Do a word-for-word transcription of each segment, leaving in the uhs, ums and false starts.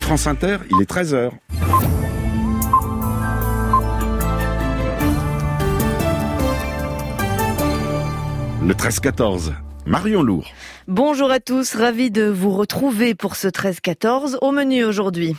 France Inter, il est treize heures. Le treize quatorze, Marion Lourd. Bonjour à tous, ravi de vous retrouver pour ce treize quatorze. Au menu aujourd'hui.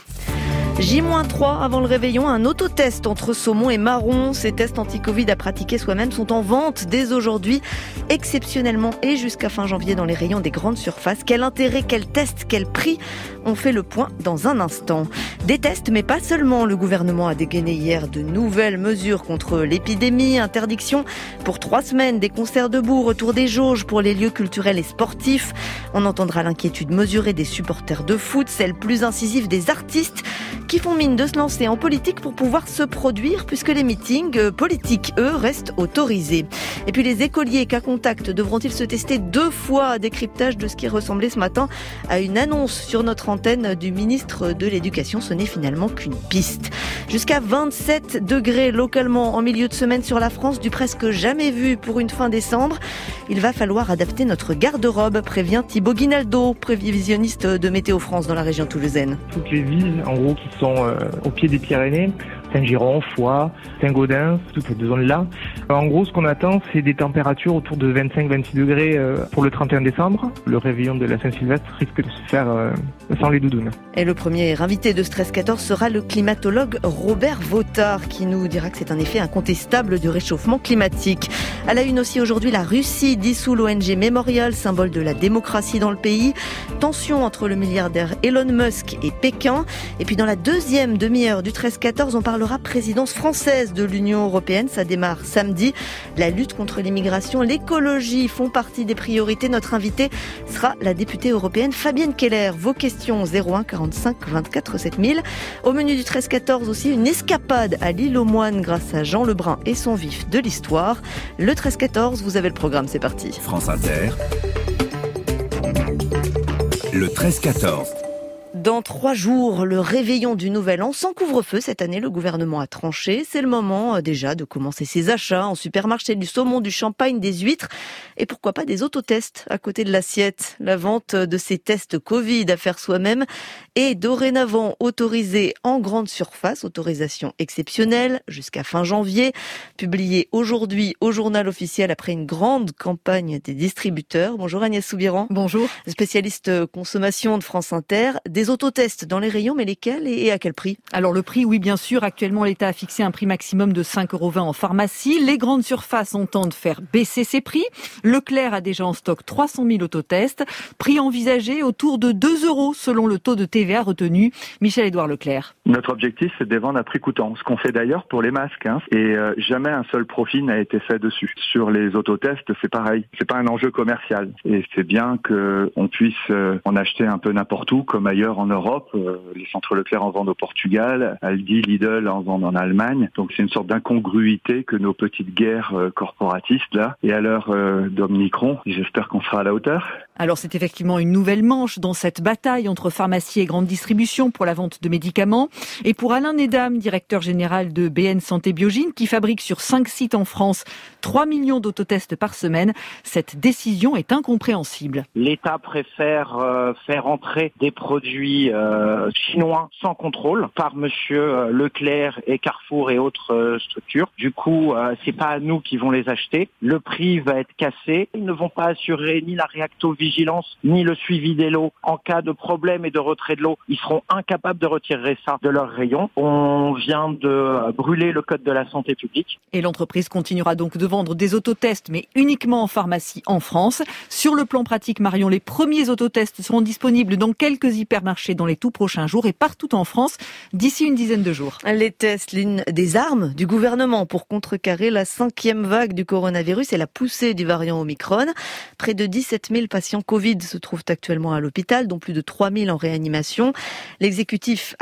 J trois avant le réveillon, un autotest entre saumon et marron. Ces tests anti-Covid à pratiquer soi-même sont en vente dès aujourd'hui, exceptionnellement et jusqu'à fin janvier dans les rayons des grandes surfaces. Quel intérêt, quel test, quel prix? On fait le point dans un instant. Des tests, mais pas seulement. Le gouvernement a dégainé hier de nouvelles mesures contre l'épidémie. Interdiction pour trois semaines des concerts debout, retour des jauges pour les lieux culturels et sportifs. On entendra l'inquiétude mesurée des supporters de foot, celle plus incisive des artistes qui font mine de se lancer en politique pour pouvoir se produire puisque les meetings politiques, eux, restent autorisés. Et puis les écoliers cas contact devront-ils se tester deux fois? Décryptage de ce qui ressemblait ce matin à une annonce sur notre antenne du ministre de l'Éducation. Ce n'est finalement qu'une piste. Jusqu'à vingt-sept degrés localement en milieu de semaine sur la France, du presque jamais vu pour une fin décembre. Il va falloir adapter notre garde-robe, prévient Thibaut Guinaldo, prévisionniste de Météo France dans la région toulousaine. Toutes les villes, en gros, qui sont euh, au pied des Pyrénées, Saint-Giron, Foix, Saint-Gaudens, toutes ces deux zones-là. En gros, ce qu'on attend, c'est des températures autour de vingt-cinq à vingt-six degrés pour le trente et un décembre. Le réveillon de la Saint-Sylvestre risque de se faire euh, sans les doudounes. Et le premier invité de ce treize quatorze sera le climatologue Robert Vautard, qui nous dira que c'est un effet incontestable du réchauffement climatique. À la une aussi aujourd'hui, la Russie dissout l'O N G Memorial, symbole de la démocratie dans le pays. Tension entre le milliardaire Elon Musk et Pékin. Et puis dans la deuxième demi-heure du treize quatorze, on parlera présidence française de l'Union européenne. Ça démarre samedi. La lutte contre l'immigration, l'écologie font partie des priorités. Notre invitée sera la députée européenne Fabienne Keller. Vos questions zéro un quarante-cinq vingt-quatre sept mille. Au menu du treize quatorze aussi, une escapade à l'île aux Moines grâce à Jean Lebrun et son vif de l'histoire. Le treize quatorze, vous avez le programme, c'est parti. France Inter. Le treize quatorze. Dans trois jours, le réveillon du Nouvel An sans couvre-feu. Cette année, le gouvernement a tranché. C'est le moment euh, déjà de commencer ses achats en supermarché, du saumon, du champagne, des huîtres et pourquoi pas des autotests à côté de l'assiette. La vente de ces tests Covid à faire soi-même est dorénavant autorisée en grande surface. Autorisation exceptionnelle jusqu'à fin janvier. Publiée aujourd'hui au journal officiel après une grande campagne des distributeurs. Bonjour Agnès Soubiran. Bonjour. Spécialiste consommation de France Inter. Des autotests dans les rayons, mais lesquels et à quel prix? Alors le prix, oui bien sûr. Actuellement, l'État a fixé un prix maximum de cinq euros vingt en pharmacie. Les grandes surfaces entendent faire baisser ces prix. Leclerc a déjà en stock trois cent mille autotests. Prix envisagé autour de deux euros selon le taux de T V A retenu. Michel-Édouard Leclerc. Notre objectif, c'est de les vendre à prix coûtant. Ce qu'on fait d'ailleurs pour les masques. Hein. Et euh, jamais un seul profit n'a été fait dessus. Sur les autotests, c'est pareil. C'est pas un enjeu commercial. Et c'est bien qu'on puisse euh, en acheter un peu n'importe où, comme ailleurs en Europe. Euh, les centres Leclerc en vendent au Portugal, Aldi, Lidl en vendent en Allemagne. Donc c'est une sorte d'incongruité que nos petites guerres euh, corporatistes là. Et à l'heure euh, d'Omicron, j'espère qu'on sera à la hauteur. Alors c'est effectivement une nouvelle manche dans cette bataille entre pharmacie et grande distribution pour la vente de médicaments. Et pour Alain Nedam, directeur général de B N Santé Biogine, qui fabrique sur cinq sites en France trois millions d'autotests par semaine, cette décision est incompréhensible. L'État préfère euh, faire entrer des produits euh, chinois sans contrôle par monsieur Leclerc et Carrefour et autres euh, structures. Du coup, euh, c'est pas à nous qui vont les acheter. Le prix va être cassé. Ils ne vont pas assurer ni la réactovigilance ni le suivi des lots. En cas de problème et de retrait de l'eau, ils seront incapables de retirer ça de leur rayon. On vient de brûler le code de la santé publique. Et l'entreprise continuera donc de vendre des autotests, mais uniquement en pharmacie en France. Sur le plan pratique, Marion, les premiers autotests seront disponibles dans quelques hypermarchés dans les tout prochains jours et partout en France d'ici une dizaine de jours. Les tests, l'une des armes du gouvernement pour contrecarrer la cinquième vague du coronavirus et la poussée du variant Omicron. Près de dix-sept mille patients Covid se trouvent actuellement à l'hôpital, dont plus de trois mille en réanimation. L'exécutif a présenté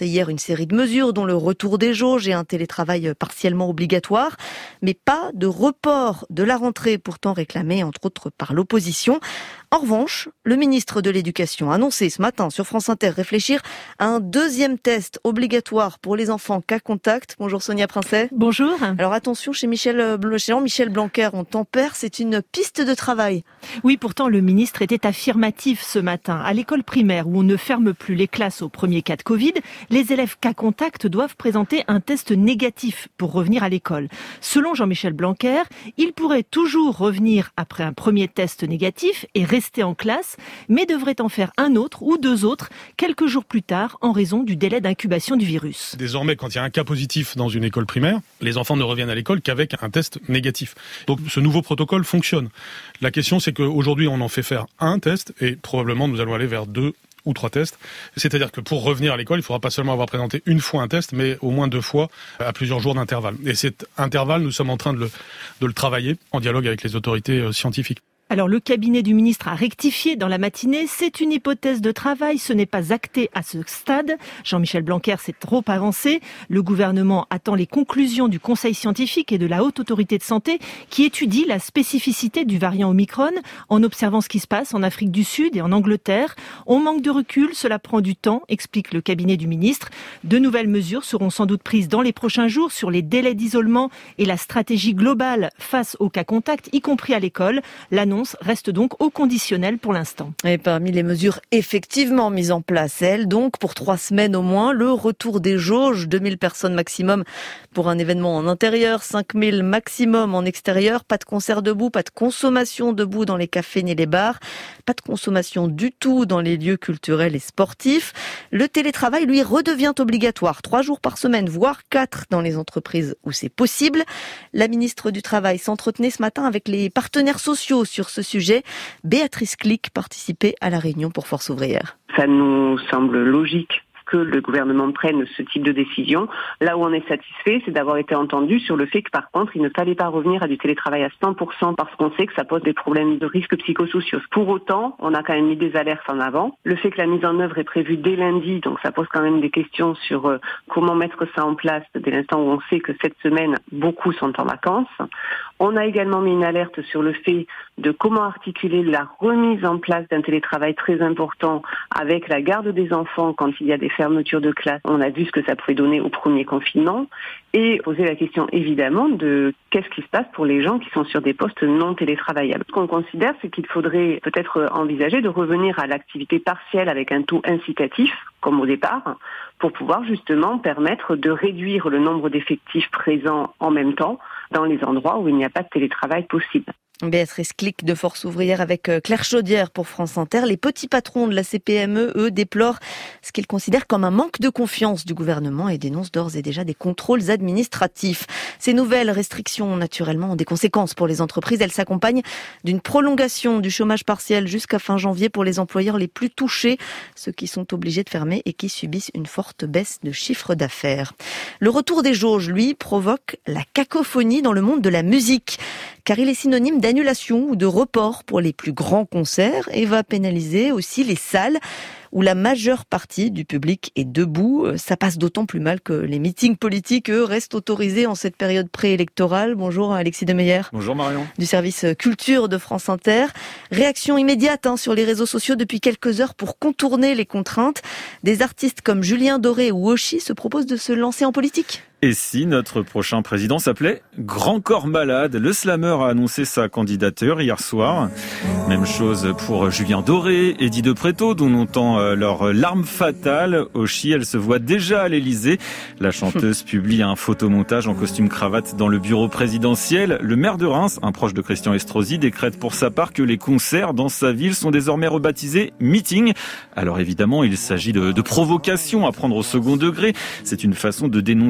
présenté hier une série de mesures, dont le retour des jauges et un télétravail partiellement obligatoire, mais pas de report de la rentrée, pourtant réclamée entre autres par l'opposition. En revanche, le ministre de l'Éducation a annoncé ce matin sur France Inter réfléchir à un deuxième test obligatoire pour les enfants cas contact. Bonjour Sonia Princet. Bonjour. Alors attention, chez Michel, chez Michel Blanquer, on tempère, c'est une piste de travail. Oui, pourtant le ministre était affirmatif ce matin. À l'école primaire où on ne ferme plus les classes au premier cas de Covid, les élèves cas contact doivent présenter un test négatif pour revenir à l'école. Selon Jean-Michel Blanquer, ils pourraient toujours revenir après un premier test négatif et rester en classe, mais devraient en faire un autre ou deux autres quelques jours plus tard en raison du délai d'incubation du virus. Désormais, quand il y a un cas positif dans une école primaire, les enfants ne reviennent à l'école qu'avec un test négatif. Donc ce nouveau protocole fonctionne. La question, c'est qu'aujourd'hui, on en fait faire un test et probablement nous allons aller vers deux ou trois tests. C'est-à-dire que pour revenir à l'école, il ne faudra pas seulement avoir présenté une fois un test, mais au moins deux fois à plusieurs jours d'intervalle. Et cet intervalle, nous sommes en train de le, de le travailler en dialogue avec les autorités scientifiques. Alors le cabinet du ministre a rectifié dans la matinée, c'est une hypothèse de travail, ce n'est pas acté à ce stade. Jean-Michel Blanquer s'est trop avancé. Le gouvernement attend les conclusions du conseil scientifique et de la haute autorité de santé qui étudie la spécificité du variant Omicron en observant ce qui se passe en Afrique du Sud et en Angleterre. On manque de recul, cela prend du temps, explique le cabinet du ministre. De nouvelles mesures seront sans doute prises dans les prochains jours sur les délais d'isolement et la stratégie globale face aux cas contacts, y compris à l'école. L'annonce reste donc au conditionnel pour l'instant. Et parmi les mesures effectivement mises en place, elles donc, pour trois semaines au moins, le retour des jauges, deux mille personnes maximum pour un événement en intérieur, cinq mille maximum en extérieur, pas de concert debout, pas de consommation debout dans les cafés ni les bars, pas de consommation du tout dans les lieux culturels et sportifs. Le télétravail, lui, redevient obligatoire, trois jours par semaine, voire quatre dans les entreprises où c'est possible. La ministre du Travail s'entretenait ce matin avec les partenaires sociaux sur ce sujet. Béatrice Clic participait à la réunion pour Force Ouvrière. Ça nous semble logique que le gouvernement prenne ce type de décision. Là où on est satisfait, c'est d'avoir été entendu sur le fait que par contre, il ne fallait pas revenir à du télétravail à cent pour cent parce qu'on sait que ça pose des problèmes de risques psychosociaux. Pour autant, on a quand même mis des alertes en avant. Le fait que la mise en œuvre est prévue dès lundi, donc ça pose quand même des questions sur euh, comment mettre ça en place dès l'instant où on sait que cette semaine, beaucoup sont en vacances. On a également mis une alerte sur le fait de comment articuler la remise en place d'un télétravail très important avec la garde des enfants quand il y a des fermetures de classe. On a vu ce que ça pouvait donner au premier confinement et poser la question évidemment de qu'est-ce qui se passe pour les gens qui sont sur des postes non télétravaillables. Ce qu'on considère, c'est qu'il faudrait peut-être envisager de revenir à l'activité partielle avec un taux incitatif, comme au départ, pour pouvoir justement permettre de réduire le nombre d'effectifs présents en même temps dans les endroits où il n'y a pas de télétravail possible. Béatrice Clic de Force Ouvrière avec Claire Chaudière pour France Inter. Les petits patrons de la C P M E, eux, déplorent ce qu'ils considèrent comme un manque de confiance du gouvernement et dénoncent d'ores et déjà des contrôles administratifs. Ces nouvelles restrictions, naturellement, ont des conséquences pour les entreprises. Elles s'accompagnent d'une prolongation du chômage partiel jusqu'à fin janvier pour les employeurs les plus touchés, ceux qui sont obligés de fermer et qui subissent une forte baisse de chiffre d'affaires. Le retour des jauges, lui, provoque la cacophonie dans le monde de la musique, car il est synonyme d'annulation ou de report pour les plus grands concerts et va pénaliser aussi les salles où la majeure partie du public est debout. Ça passe d'autant plus mal que les meetings politiques, eux, restent autorisés en cette période préélectorale. Bonjour Alexis Demeyer. Bonjour Marion. Du service culture de France Inter. Réaction immédiate hein, sur les réseaux sociaux depuis quelques heures pour contourner les contraintes. Des artistes comme Julien Doré ou Oshi se proposent de se lancer en politique. Et si notre prochain président s'appelait Grand Corps Malade? Le slammer a annoncé sa candidature hier soir. Même chose pour Julien Doré, Eddie De Pretto, dont on entend leur larme fatale. Oshi, elle se voit déjà à l'Elysée. La chanteuse publie un photomontage en costume cravate dans le bureau présidentiel. Le maire de Reims, un proche de Christian Estrosi, décrète pour sa part que les concerts dans sa ville sont désormais rebaptisés meetings. Alors évidemment, il s'agit de, de provocation à prendre au second degré. C'est une façon de dénoncer le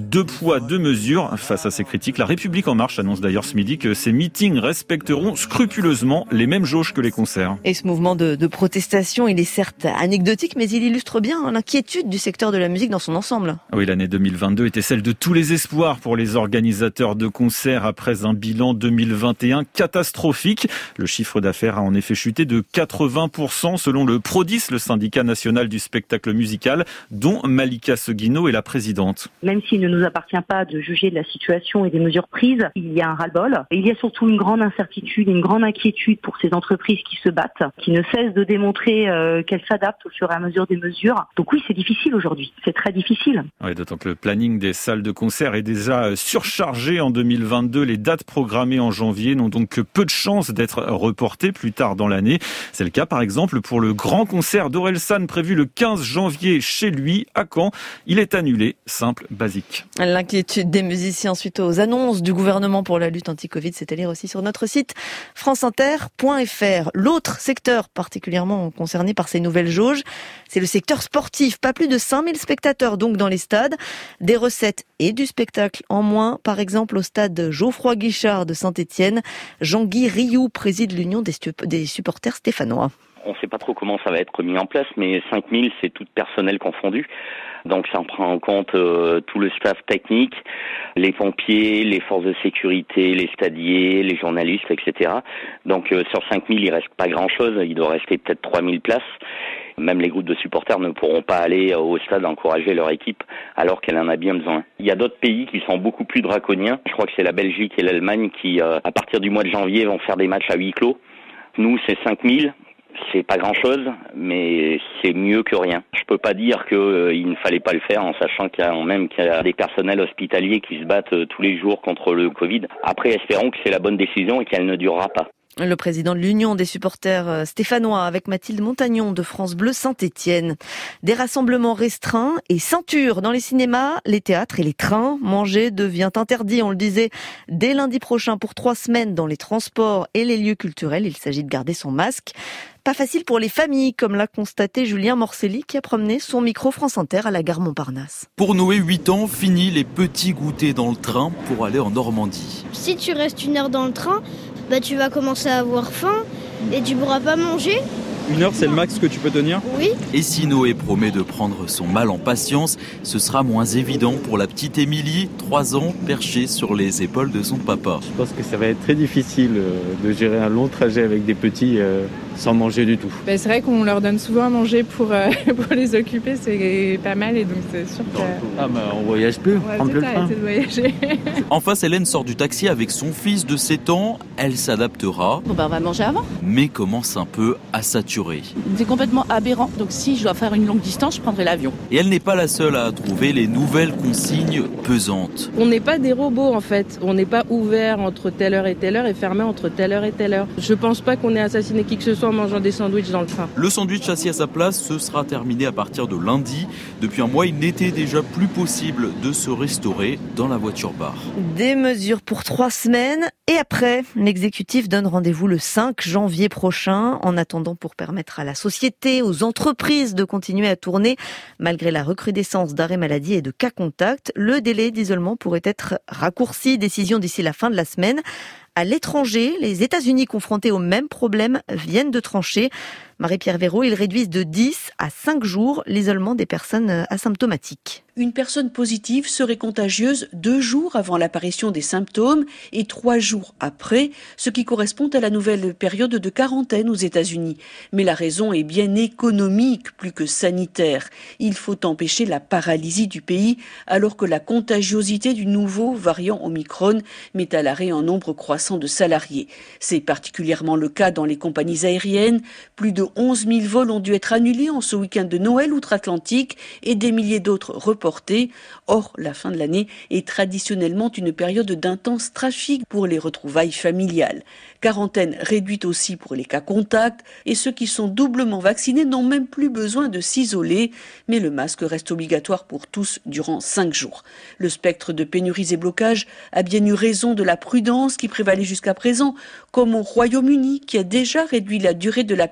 deux poids, deux mesures. Face à ces critiques, La République En Marche annonce d'ailleurs ce midi que ces meetings respecteront scrupuleusement les mêmes jauges que les concerts. Et ce mouvement de, de protestation, il est certes anecdotique, mais il illustre bien l'inquiétude du secteur de la musique dans son ensemble. Oui, l'année deux mille vingt-deux était celle de tous les espoirs pour les organisateurs de concerts après un bilan deux mille vingt et un catastrophique. Le chiffre d'affaires a en effet chuté de quatre-vingts pour cent selon le Prodis, le syndicat national du spectacle musical, dont Malika Seguino est la présidente. Même s'il ne nous appartient pas de juger de la situation et des mesures prises, il y a un ras-le-bol. Et il y a surtout une grande incertitude, une grande inquiétude pour ces entreprises qui se battent, qui ne cessent de démontrer euh, qu'elles s'adaptent au fur et à mesure des mesures. Donc oui, c'est difficile aujourd'hui. C'est très difficile. Oui, d'autant que le planning des salles de concert est déjà surchargé en deux mille vingt-deux. Les dates programmées en janvier n'ont donc que peu de chances d'être reportées plus tard dans l'année. C'est le cas par exemple pour le grand concert d'Orelsan prévu le quinze janvier chez lui à Caen. Il est annulé, simple, basique. L'inquiétude des musiciens suite aux annonces du gouvernement pour la lutte anti-Covid, c'est à lire aussi sur notre site franceinter point f r. L'autre secteur particulièrement concerné par ces nouvelles jauges, c'est le secteur sportif. Pas plus de cinq mille spectateurs donc dans les stades. Des recettes et du spectacle en moins, par exemple au stade Geoffroy Guichard de Saint-Étienne. Jean-Guy Rioux préside l'Union des, stup- des supporters stéphanois. On ne sait pas trop comment ça va être mis en place, mais cinq mille, c'est tout personnel confondu. Donc ça prend en compte euh, tout le staff technique, les pompiers, les forces de sécurité, les stadiers, les journalistes, et cetera. Donc euh, sur cinq mille, il reste pas grand-chose. Il doit rester peut-être trois mille places. Même les groupes de supporters ne pourront pas aller au stade encourager leur équipe alors qu'elle en a bien besoin. Il y a d'autres pays qui sont beaucoup plus draconiens. Je crois que c'est la Belgique et l'Allemagne qui, euh, à partir du mois de janvier, vont faire des matchs à huis clos. Nous, c'est cinq mille. C'est pas grand-chose, mais c'est mieux que rien. Je peux pas dire qu'il euh, ne fallait pas le faire en sachant qu'il y a même qu'il y a des personnels hospitaliers qui se battent euh, tous les jours contre le Covid. Après, espérons que c'est la bonne décision et qu'elle ne durera pas. Le président de l'Union des supporters stéphanois avec Mathilde Montagnon de France Bleu Saint-Étienne. Des rassemblements restreints et ceintures dans les cinémas, les théâtres et les trains. Manger devient interdit, on le disait, dès lundi prochain pour trois semaines dans les transports et les lieux culturels. Il s'agit de garder son masque. Pas facile pour les familles, comme l'a constaté Julien Morcelli qui a promené son micro France Inter à la gare Montparnasse. Pour Noé, huit ans, fini les petits goûters dans le train pour aller en Normandie. Si tu restes une heure dans le train, bah tu vas commencer à avoir faim et tu pourras pas manger. Une heure, c'est le max que tu peux tenir ? Oui. Et si Noé promet de prendre son mal en patience, ce sera moins évident pour la petite Émilie, trois ans, perchée sur les épaules de son papa. Je pense que ça va être très difficile de gérer un long trajet avec des petits euh, sans manger du tout. Ben, c'est vrai qu'on leur donne souvent à manger pour, euh, pour les occuper, c'est pas mal et donc c'est sûr que... Ah bah on voyage plus, on va prend plus le train. arrêter de voyager. En face, Hélène sort du taxi avec son fils de sept ans. Elle s'adaptera. Bon ben on va manger avant. Mais commence un peu à saturer. C'est complètement aberrant, donc si je dois faire une longue distance, je prendrai l'avion. Et elle n'est pas la seule à trouver les nouvelles consignes pesantes. On n'est pas des robots en fait, on n'est pas ouvert entre telle heure et telle heure et fermé entre telle heure et telle heure. Je pense pas qu'on ait assassiné qui que ce soit en mangeant des sandwichs dans le train. Le sandwich assis à sa place, ce sera terminé à partir de lundi. Depuis un mois, il n'était déjà plus possible de se restaurer dans la voiture-bar. Des mesures pour trois semaines et après, l'exécutif donne rendez-vous le cinq janvier prochain. En attendant, pour permettre à la société, aux entreprises de continuer à tourner, malgré la recrudescence d'arrêts maladie et de cas contacts, le délai d'isolement pourrait être raccourci. Décision d'ici la fin de la semaine. À l'étranger, les États-Unis confrontés au même problème viennent de trancher. Marie-Pierre Véraud, ils réduisent de dix à cinq jours l'isolement des personnes asymptomatiques. Une personne positive serait contagieuse deux jours avant l'apparition des symptômes et trois jours après, ce qui correspond à la nouvelle période de quarantaine aux États-Unis. Mais la raison est bien économique plus que sanitaire. Il faut empêcher la paralysie du pays alors que la contagiosité du nouveau variant Omicron met à l'arrêt un nombre croissant de salariés. C'est particulièrement le cas dans les compagnies aériennes. Plus de onze mille vols ont dû être annulés en ce week-end de Noël outre-Atlantique et des milliers d'autres reportés. Or, la fin de l'année est traditionnellement une période d'intense trafic pour les retrouvailles familiales. Quarantaine réduite aussi pour les cas contacts et ceux qui sont doublement vaccinés n'ont même plus besoin de s'isoler, mais le masque reste obligatoire pour tous durant cinq jours. Le spectre de pénuries et blocages a bien eu raison de la prudence qui prévalait jusqu'à présent, comme au Royaume-Uni qui a déjà réduit la durée de la période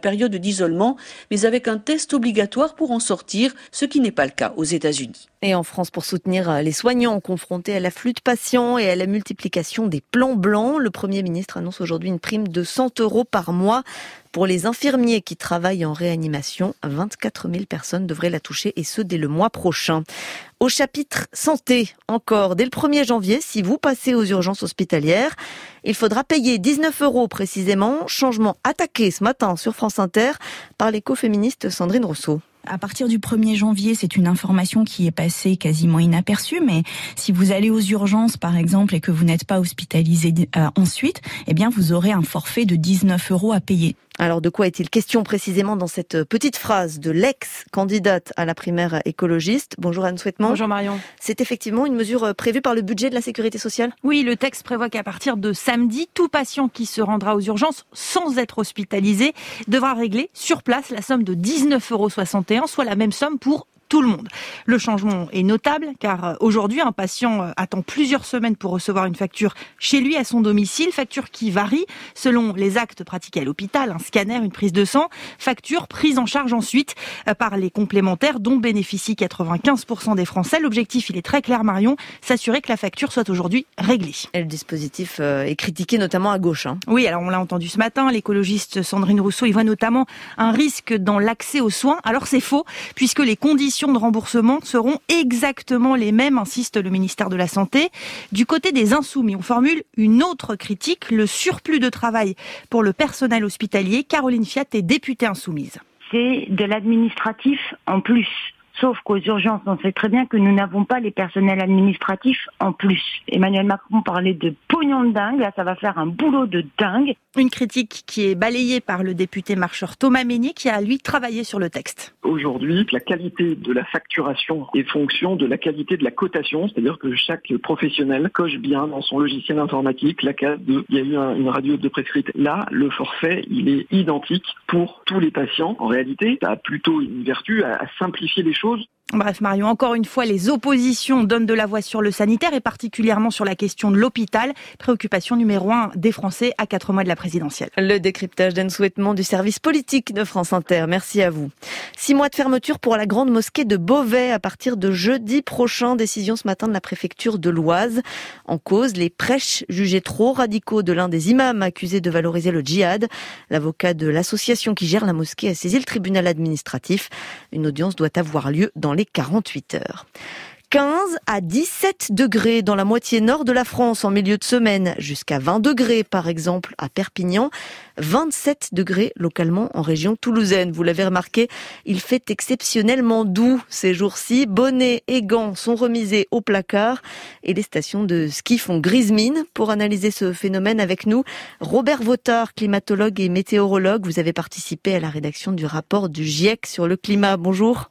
d'isolement, mais avec un test obligatoire pour en sortir, ce qui n'est pas le cas aux États-Unis. Et en France, pour soutenir les soignants confrontés à l'afflux de patients et à la multiplication des plans blancs, le Premier ministre annonce aujourd'hui une prime de cent euros par mois pour les infirmiers qui travaillent en réanimation. vingt-quatre mille personnes devraient la toucher, et ce dès le mois prochain. Au chapitre santé, encore, dès le premier janvier, si vous passez aux urgences hospitalières, il faudra payer dix-neuf euros précisément. Changement attaqué ce matin sur France Inter par l'écoféministe Sandrine Rousseau. À partir du premier janvier, c'est une information qui est passée quasiment inaperçue, mais si vous allez aux urgences, par exemple, et que vous n'êtes pas hospitalisé euh, ensuite, eh bien, vous aurez un forfait de dix-neuf euros à payer. Alors, de quoi est-il question précisément dans cette petite phrase de l'ex-candidate à la primaire écologiste ? Bonjour Anne Souhaitement. Bonjour Marion. C'est effectivement une mesure prévue par le budget de la Sécurité sociale ? Oui, le texte prévoit qu'à partir de samedi, tout patient qui se rendra aux urgences sans être hospitalisé devra régler sur place la somme de dix-neuf euros soixante et un, soit la même somme pour tout le monde. Le changement est notable car aujourd'hui, un patient attend plusieurs semaines pour recevoir une facture chez lui à son domicile, facture qui varie selon les actes pratiqués à l'hôpital, un scanner, une prise de sang, facture prise en charge ensuite par les complémentaires dont bénéficient quatre-vingt-quinze pour cent des Français. L'objectif, il est très clair Marion, s'assurer que la facture soit aujourd'hui réglée. Et le dispositif est critiqué notamment à gauche. Hein. Oui, alors on l'a entendu ce matin, l'écologiste Sandrine Rousseau, il voit notamment un risque dans l'accès aux soins. Alors c'est faux, puisque les conditions de remboursement seront exactement les mêmes, insiste le ministère de la Santé. Du côté des insoumis, on formule une autre critique, le surplus de travail pour le personnel hospitalier. Caroline Fiat est députée insoumise. C'est de l'administratif en plus. Sauf qu'aux urgences, on sait très bien que nous n'avons pas les personnels administratifs en plus. Emmanuel Macron parlait de pognon de dingue, là ça va faire un boulot de dingue. Une critique qui est balayée par le député marcheur Thomas Mesnier qui a lui travaillé sur le texte. Aujourd'hui, la qualité de la facturation est fonction de la qualité de la cotation, c'est-à-dire que chaque professionnel coche bien dans son logiciel informatique la case de il y a eu un, une radio de prescrite. Là, le forfait, il est identique pour tous les patients. En réalité, ça a plutôt une vertu à, à simplifier les choses. Bref Marion, encore une fois, les oppositions donnent de la voix sur le sanitaire et particulièrement sur la question de l'hôpital. Préoccupation numéro un des Français à quatre mois de la présidentielle. Le décryptage d'Anne Souhaitement du service politique de France Inter. Merci à vous. Six mois de fermeture pour la grande mosquée de Beauvais à partir de jeudi prochain. Décision ce matin de la préfecture de l'Oise. En cause, les prêches jugés trop radicaux de l'un des imams accusés de valoriser le djihad. L'avocat de l'association qui gère la mosquée a saisi le tribunal administratif. Une audience doit avoir lieu dans les quarante-huit heures. quinze à dix-sept degrés dans la moitié nord de la France en milieu de semaine, jusqu'à vingt degrés par exemple à Perpignan, vingt-sept degrés localement en région toulousaine. Vous l'avez remarqué, il fait exceptionnellement doux ces jours-ci. Bonnets et gants sont remisés au placard et les stations de ski font grise mine. Pour analyser ce phénomène avec nous, Robert Vautard, climatologue et météorologue, vous avez participé à la rédaction du rapport du GIEC sur le climat. Bonjour.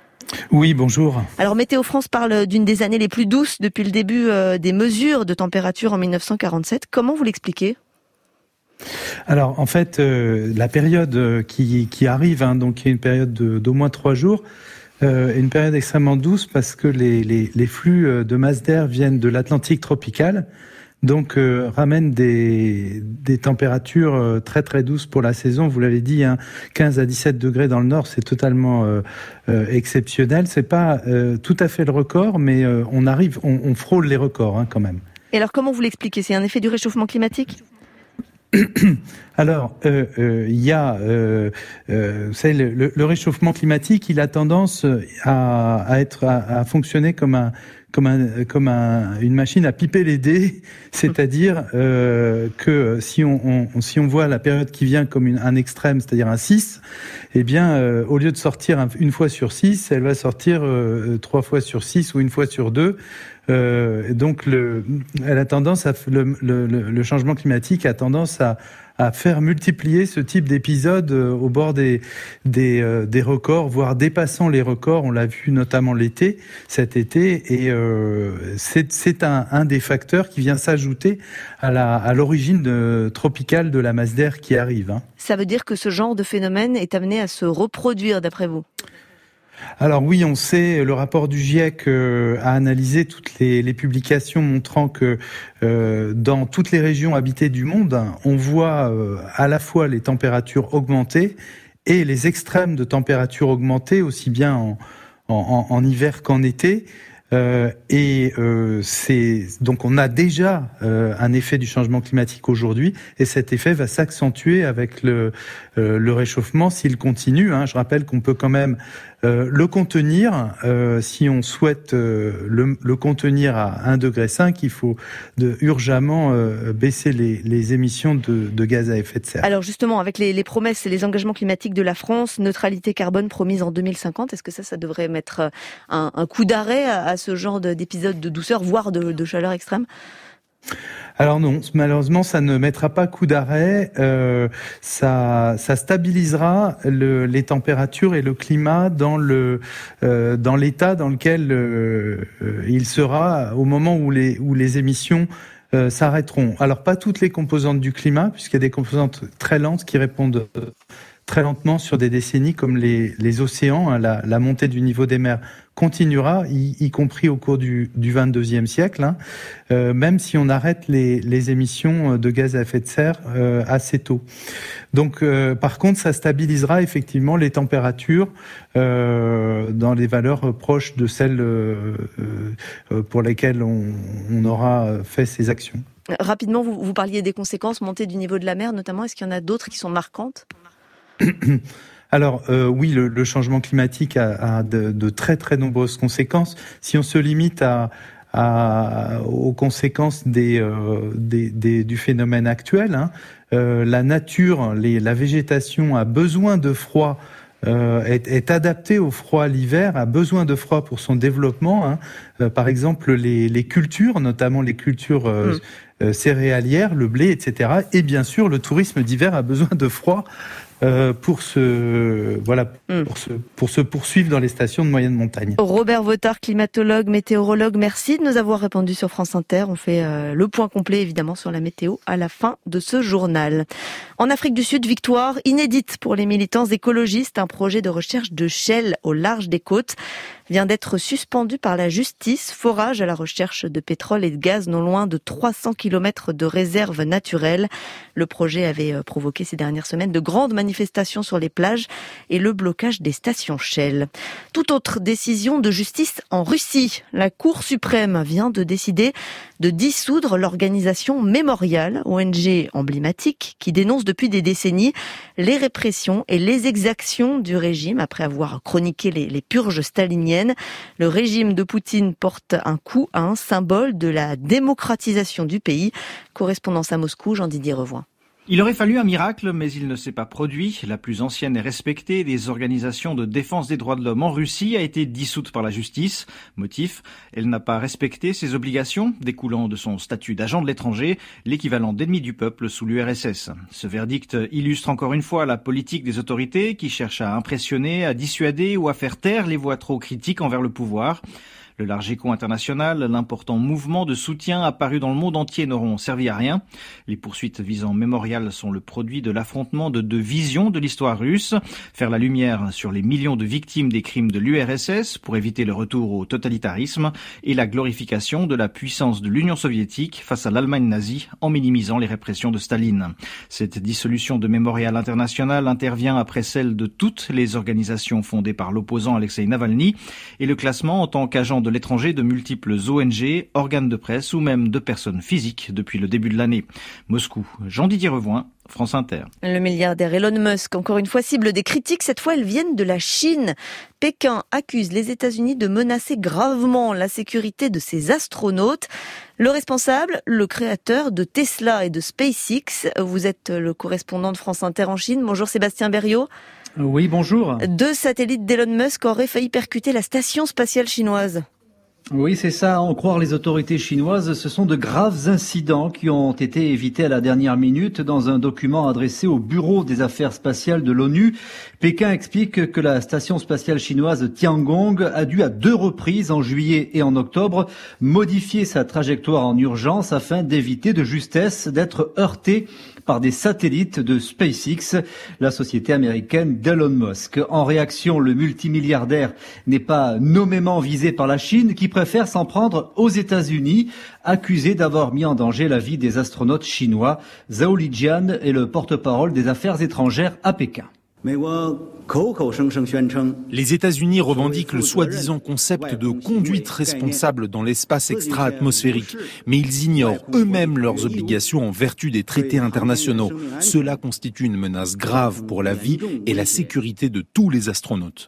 Oui, bonjour. Alors Météo France parle d'une des années les plus douces depuis le début euh, des mesures de température en dix-neuf cent quarante-sept. Comment vous l'expliquez ? Alors en fait, euh, la période qui, qui arrive, hein, donc qui est une période de, d'au moins trois jours, euh, est une période extrêmement douce parce que les, les, les flux de masse d'air viennent de l'Atlantique tropical. Donc, euh, ramène des, des températures euh, très très douces pour la saison. Vous l'avez dit, hein, quinze à dix-sept degrés dans le nord, c'est totalement euh, euh, exceptionnel. C'est pas euh, tout à fait le record, mais euh, on arrive, on, on frôle les records hein, quand même. Et alors, comment vous l'expliquez ? C'est un effet du réchauffement climatique ? Alors, il euh, euh, y a, euh, euh, vous savez, le, le réchauffement climatique, il a tendance à, à être, à, à fonctionner comme un comme un, comme un, une machine à piper les dés, c'est-à-dire euh, que si on, on, si on voit la période qui vient comme une, un extrême, c'est-à-dire un six, eh bien, euh, au lieu de sortir une fois sur six, elle va sortir euh, trois fois sur six ou une fois sur deux. Euh, donc, le, elle a tendance à le, le, le changement climatique a tendance à à faire multiplier ce type d'épisodes au bord des des, euh, des records, voire dépassant les records. On l'a vu notamment l'été, cet été, et euh, c'est c'est un un des facteurs qui vient s'ajouter à la à l'origine de, tropicale de la masse d'air qui arrive. Hein. Ça veut dire que ce genre de phénomène est amené à se reproduire, d'après vous ? Alors oui, on sait, le rapport du GIEC euh, a analysé toutes les, les publications montrant que euh, dans toutes les régions habitées du monde, on voit euh, à la fois les températures augmenter et les extrêmes de température augmentées, aussi bien en, en, en hiver qu'en été. Euh, et euh, c'est donc on a déjà euh, un effet du changement climatique aujourd'hui, et cet effet va s'accentuer avec le euh, le réchauffement s'il continue. Hein. Je rappelle qu'on peut quand même euh, le contenir euh, si on souhaite euh, le, le contenir à un degré cinq. Il faut de, urgemment euh, baisser les, les émissions de, de gaz à effet de serre. Alors justement, avec les, les promesses et les engagements climatiques de la France, neutralité carbone promise en deux mille cinquante, est-ce que ça, ça devrait mettre un, un coup d'arrêt à, à ce genre d'épisode de douceur, voire de, de chaleur extrême? Alors non, malheureusement, ça ne mettra pas coup d'arrêt. Euh, ça, ça stabilisera le, les températures et le climat dans le euh, dans l'état dans lequel euh, il sera au moment où les où les émissions euh, s'arrêteront. Alors pas toutes les composantes du climat, puisqu'il y a des composantes très lentes qui répondent euh, très lentement sur des décennies, comme les, les océans. Hein, la, la montée du niveau des mers continuera, y, y compris au cours du, du vingt-deuxième siècle, hein, euh, même si on arrête les, les émissions de gaz à effet de serre euh, assez tôt. Donc, euh, par contre, ça stabilisera effectivement les températures euh, dans les valeurs proches de celles euh, euh, pour lesquelles on, on aura fait ces actions. Rapidement, vous, vous parliez des conséquences, montée du niveau de la mer notamment. Est-ce qu'il y en a d'autres qui sont marquantes ? Alors euh, oui, le, le changement climatique a, a de, de très très nombreuses conséquences. Si on se limite à, à aux conséquences des, euh, des, des du phénomène actuel, hein, euh, la nature, les, la végétation a besoin de froid. Euh, est, est adaptée au froid l'hiver, a besoin de froid pour son développement. Hein. Euh, par exemple, les, les cultures, notamment les cultures euh, mmh. euh, céréalières, le blé, et cetera. Et bien sûr, le tourisme d'hiver a besoin de froid euh, pour se voilà mmh. pour se pour se poursuivre dans les stations de moyenne montagne. Robert Vautard, climatologue, météorologue, merci de nous avoir répondu sur France Inter. On fait euh, le point complet évidemment sur la météo à la fin de ce journal. En Afrique du Sud, victoire inédite pour les militants écologistes. Un projet de recherche de Shell au large des côtes vient d'être suspendu par la justice. Forage à la recherche de pétrole et de gaz non loin de trois cents kilomètres de réserves naturelles. Le projet avait provoqué ces dernières semaines de grandes manifestations sur les plages et le blocage des stations Shell. Toute autre décision de justice en Russie. La Cour suprême vient de décider de dissoudre l'organisation Mémorial, O N G emblématique, qui dénonce depuis des décennies les répressions et les exactions du régime après avoir chroniqué les, les purges staliniennes. Le régime de Poutine porte un coup à un symbole de la démocratisation du pays. Correspondance à Moscou, Jean-Didier Revoin. Il aurait fallu un miracle, mais il ne s'est pas produit. La plus ancienne et respectée des organisations de défense des droits de l'homme en Russie a été dissoute par la justice. Motif, elle n'a pas respecté ses obligations découlant de son statut d'agent de l'étranger, l'équivalent d'ennemi du peuple sous l'U R S S. Ce verdict illustre encore une fois la politique des autorités qui cherchent à impressionner, à dissuader ou à faire taire les voix trop critiques envers le pouvoir. Le large écho international, l'important mouvement de soutien apparu dans le monde entier n'auront servi à rien. Les poursuites visant Mémorial sont le produit de l'affrontement de deux visions de l'histoire russe. Faire la lumière sur les millions de victimes des crimes de l'U R S S pour éviter le retour au totalitarisme et la glorification de la puissance de l'Union soviétique face à l'Allemagne nazie en minimisant les répressions de Staline. Cette dissolution de Mémorial international intervient après celle de toutes les organisations fondées par l'opposant Alexei Navalny et le classement en tant qu'agent de l'étranger de multiples O N G, organes de presse ou même de personnes physiques depuis le début de l'année. Moscou, Jean-Didier Revoin, France Inter. Le milliardaire Elon Musk, encore une fois cible des critiques, cette fois elles viennent de la Chine. Pékin accuse les États-Unis de menacer gravement la sécurité de ses astronautes. Le responsable, le créateur de Tesla et de SpaceX. Vous êtes le correspondant de France Inter en Chine. Bonjour Sébastien Berriot. Oui, bonjour. Deux satellites d'Elon Musk auraient failli percuter la station spatiale chinoise. Oui, c'est ça. À en croire les autorités chinoises, ce sont de graves incidents qui ont été évités à la dernière minute dans un document adressé au Bureau des affaires spatiales de l'ONU. Pékin explique que la station spatiale chinoise Tiangong a dû à deux reprises, en juillet et en octobre, modifier sa trajectoire en urgence afin d'éviter de justesse d'être heurtée par des satellites de SpaceX, la société américaine d'Elon Musk. En réaction, le multimilliardaire n'est pas nommément visé par la Chine, qui préfère s'en prendre aux États-Unis, accusé d'avoir mis en danger la vie des astronautes chinois. Zhao Lijian est le porte-parole des affaires étrangères à Pékin. Les États-Unis revendiquent le soi-disant concept de conduite responsable dans l'espace extra-atmosphérique, mais ils ignorent eux-mêmes leurs obligations en vertu des traités internationaux. Cela constitue une menace grave pour la vie et la sécurité de tous les astronautes.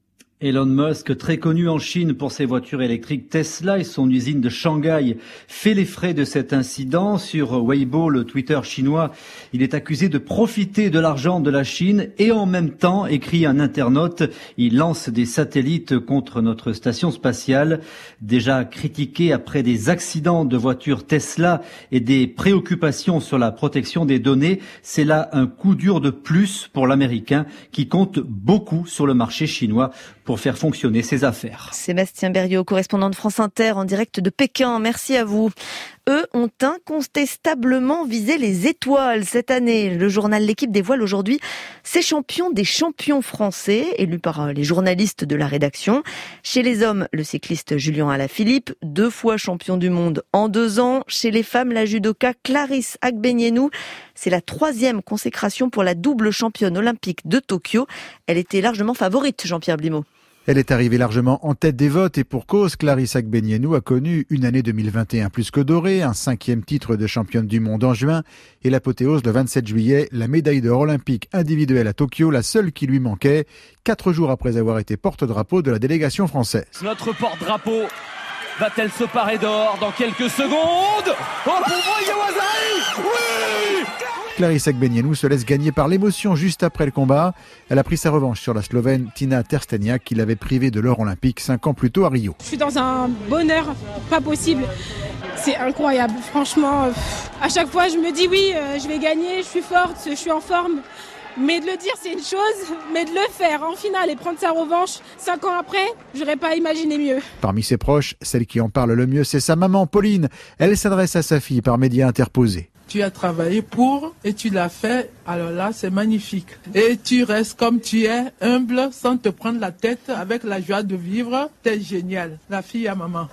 Elon Musk, très connu en Chine pour ses voitures électriques Tesla et son usine de Shanghai, fait les frais de cet incident. Sur Weibo, le Twitter chinois, il est accusé de profiter de l'argent de la Chine et en même temps, écrit un internaute, il lance des satellites contre notre station spatiale. Déjà critiqué après des accidents de voitures Tesla et des préoccupations sur la protection des données, c'est là un coup dur de plus pour l'Américain qui compte beaucoup sur le marché chinois pour faire fonctionner ses affaires. Sébastien Berriot, correspondant de France Inter en direct de Pékin. Merci à vous. Eux ont incontestablement visé les étoiles cette année. Le journal L'Équipe dévoile aujourd'hui ses champions des champions français, élus par les journalistes de la rédaction. Chez les hommes, le cycliste Julien Alaphilippe, deux fois champion du monde en deux ans. Chez les femmes, la judoka Clarisse Agbenienou. C'est la troisième consécration pour la double championne olympique de Tokyo. Elle était largement favorite, Jean-Pierre Blimaud. Elle est arrivée largement en tête des votes et pour cause, Clarisse Agbenienou a connu une année deux mille vingt et un plus que dorée, un cinquième titre de championne du monde en juin et l'apothéose le vingt-sept juillet, la médaille d'or olympique individuelle à Tokyo, la seule qui lui manquait, quatre jours après avoir été porte-drapeau de la délégation française. Notre porte-drapeau va-t-elle se parer d'or dans quelques secondes? Oh, pour moi, Yawazari! Oui! Clarisse Agbenienou se laisse gagner par l'émotion juste après le combat. Elle a pris sa revanche sur la Slovène Tina Trsteniak qui l'avait privée de l'or olympique cinq ans plus tôt à Rio. Je suis dans un bonheur pas possible. C'est incroyable. Franchement, à chaque fois, je me dis oui, je vais gagner, je suis forte, je suis en forme. Mais de le dire, c'est une chose, mais de le faire en finale et prendre sa revanche cinq ans après, j'aurais pas imaginé mieux. Parmi ses proches, celle qui en parle le mieux, c'est sa maman, Pauline. Elle s'adresse à sa fille par médias interposés. Tu as travaillé pour et tu l'as fait, alors là, c'est magnifique. Et tu restes comme tu es, humble, sans te prendre la tête, avec la joie de vivre. T'es génial, la fille à maman.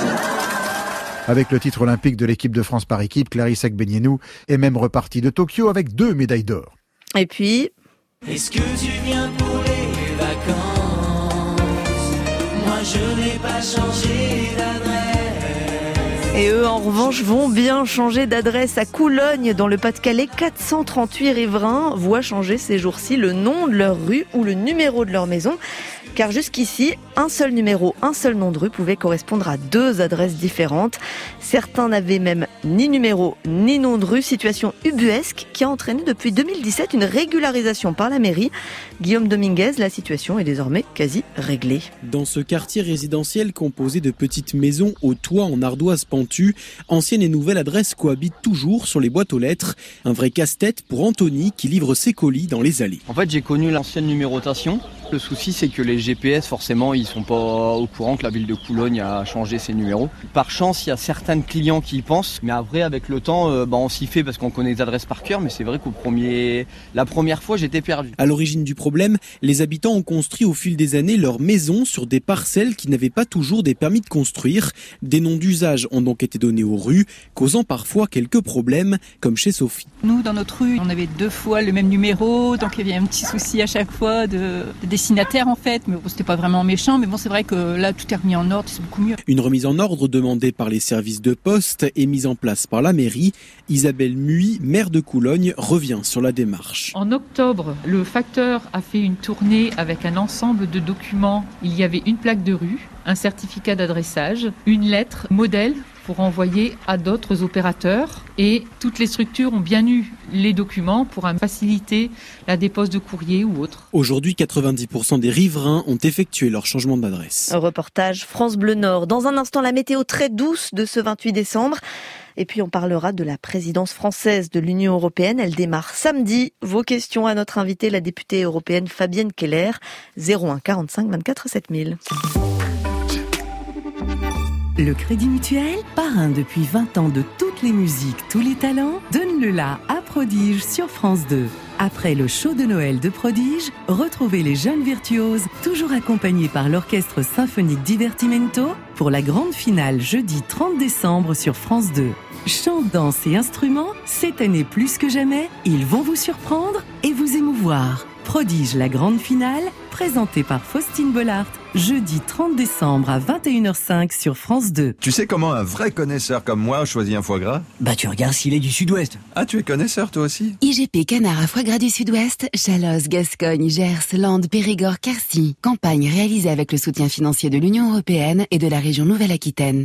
Avec le titre olympique de l'équipe de France par équipe, Clarisse Agbenienou est même repartie de Tokyo avec deux médailles d'or. Et puis... Est-ce que tu viens pour les vacances? Moi je n'ai pas changé d'adresse. Et eux, en revanche, vont bien changer d'adresse à Coulogne, dans le Pas-de-Calais. quatre cent trente-huit riverains voient changer ces jours-ci le nom de leur rue ou le numéro de leur maison. Car jusqu'ici, un seul numéro, un seul nom de rue pouvait correspondre à deux adresses différentes. Certains n'avaient même ni numéro ni nom de rue, situation ubuesque qui a entraîné depuis deux mille dix-sept une régularisation par la mairie. Guillaume Dominguez, la situation est désormais quasi réglée. Dans ce quartier résidentiel composé de petites maisons aux toits en ardoise pentue, ancienne et nouvelle adresse cohabitent toujours sur les boîtes aux lettres. Un vrai casse-tête pour Anthony qui livre ses colis dans les allées. En fait, j'ai connu l'ancienne numérotation. Le souci, c'est que les G P S, forcément, ils sont pas au courant que la ville de Coulogne a changé ses numéros. Par chance, il y a certains clients qui y pensent, mais après, avec le temps, euh, bah, on s'y fait parce qu'on connaît les adresses par cœur, mais c'est vrai qu'au premier, la première fois, j'étais perdu. À l'origine du problème, les habitants ont construit au fil des années leurs maisons sur des parcelles qui n'avaient pas toujours des permis de construire. Des noms d'usage ont donc été donnés aux rues, causant parfois quelques problèmes, comme chez Sophie. Nous, dans notre rue, on avait deux fois le même numéro, donc il y avait un petit souci à chaque fois de, de destinataire en fait, mais bon, c'était pas vraiment méchant, mais bon, c'est vrai que là, tout est remis en ordre, c'est beaucoup mieux. Une remise en ordre demandée par les services de poste et mise en place par la mairie. Isabelle Muy, maire de Coulogne, revient sur la démarche. En octobre, le facteur a fait une tournée avec un ensemble de documents. Il y avait une plaque de rue, un certificat d'adressage, une lettre modèle pour envoyer à d'autres opérateurs et toutes les structures ont bien eu les documents pour faciliter la dépose de courrier ou autre. Aujourd'hui, quatre-vingt-dix pour cent des riverains ont effectué leur changement d'adresse. Reportage France Bleu Nord. Dans un instant, la météo très douce de ce vingt-huit décembre. Et puis on parlera de la présidence française de l'Union européenne. Elle démarre samedi. Vos questions à notre invitée, la députée européenne Fabienne Keller. zéro un quarante-cinq vingt-quatre sept mille. Le Crédit Mutuel, parrain depuis vingt ans de toutes les musiques, tous les talents, donne le la à Prodige sur France deux. Après le show de Noël de Prodige, retrouvez les jeunes virtuoses, toujours accompagnés par l'Orchestre Symphonique Divertimento, pour la grande finale jeudi trente décembre sur France deux. Chant, danse et instruments, cette année plus que jamais, ils vont vous surprendre et vous émouvoir. Prodige, la grande finale, présentée par Faustine Bollard, jeudi trente décembre à vingt et une heures cinq sur France deux. Tu sais comment un vrai connaisseur comme moi choisit un foie gras ? Bah tu regardes s'il est du Sud-Ouest. Ah, tu es connaisseur toi aussi ? I G P Canard à foie gras du Sud-Ouest, Chalosse, Gascogne, Gers, Landes, Périgord, Quercy. Campagne réalisée avec le soutien financier de l'Union européenne et de la région Nouvelle-Aquitaine.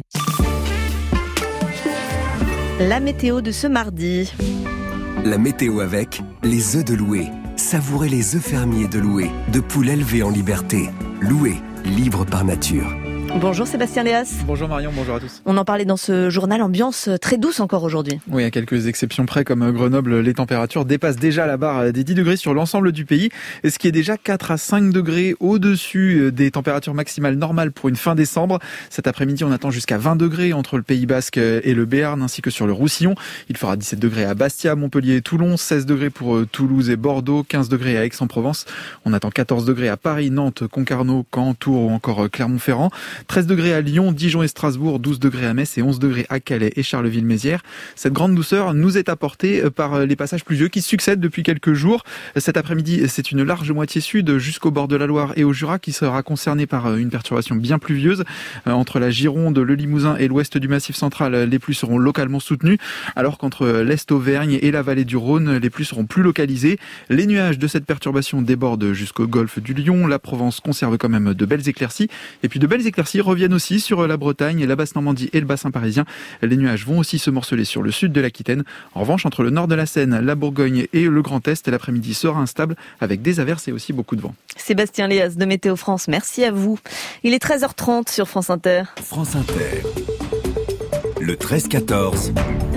La météo de ce mardi. La météo avec les œufs de Loué. Savourez les œufs fermiers de Loué, de poules élevées en liberté. Loué, libre par nature. Bonjour Sébastien Léas. Bonjour Marion, bonjour à tous. On en parlait dans ce journal, ambiance très douce encore aujourd'hui. Oui, à quelques exceptions près comme Grenoble, les températures dépassent déjà la barre des dix degrés sur l'ensemble du pays, et ce qui est déjà quatre à cinq degrés au-dessus des températures maximales normales pour une fin décembre. Cet après-midi, on attend jusqu'à vingt degrés entre le Pays Basque et le Béarn, ainsi que sur le Roussillon. Il fera dix-sept degrés à Bastia, Montpellier et Toulon, seize degrés pour Toulouse et Bordeaux, quinze degrés à Aix-en-Provence. On attend quatorze degrés à Paris, Nantes, Concarneau, Caen, Tours ou encore Clermont-Ferrand. treize degrés à Lyon, Dijon et Strasbourg, douze degrés à Metz et onze degrés à Calais et Charleville-Mézières. Cette grande douceur nous est apportée par les passages pluvieux qui succèdent depuis quelques jours. Cet après-midi, c'est une large moitié sud jusqu'au bord de la Loire et au Jura qui sera concernée par une perturbation bien pluvieuse. Entre la Gironde, le Limousin et l'ouest du Massif central, les pluies seront localement soutenues, alors qu'entre l'Est Auvergne et la vallée du Rhône, les pluies seront plus localisées. Les nuages de cette perturbation débordent jusqu'au golfe du Lion. La Provence conserve quand même de belles éclaircies. Et puis de belles éclaircies reviennent aussi sur la Bretagne, la Basse-Normandie et le bassin parisien. Les nuages vont aussi se morceler sur le sud de l'Aquitaine. En revanche, entre le nord de la Seine, la Bourgogne et le Grand Est, l'après-midi sera instable avec des averses et aussi beaucoup de vent. Sébastien Léas de Météo France, merci à vous. Il est treize heures trente sur France Inter. France Inter. Le treize quatorze.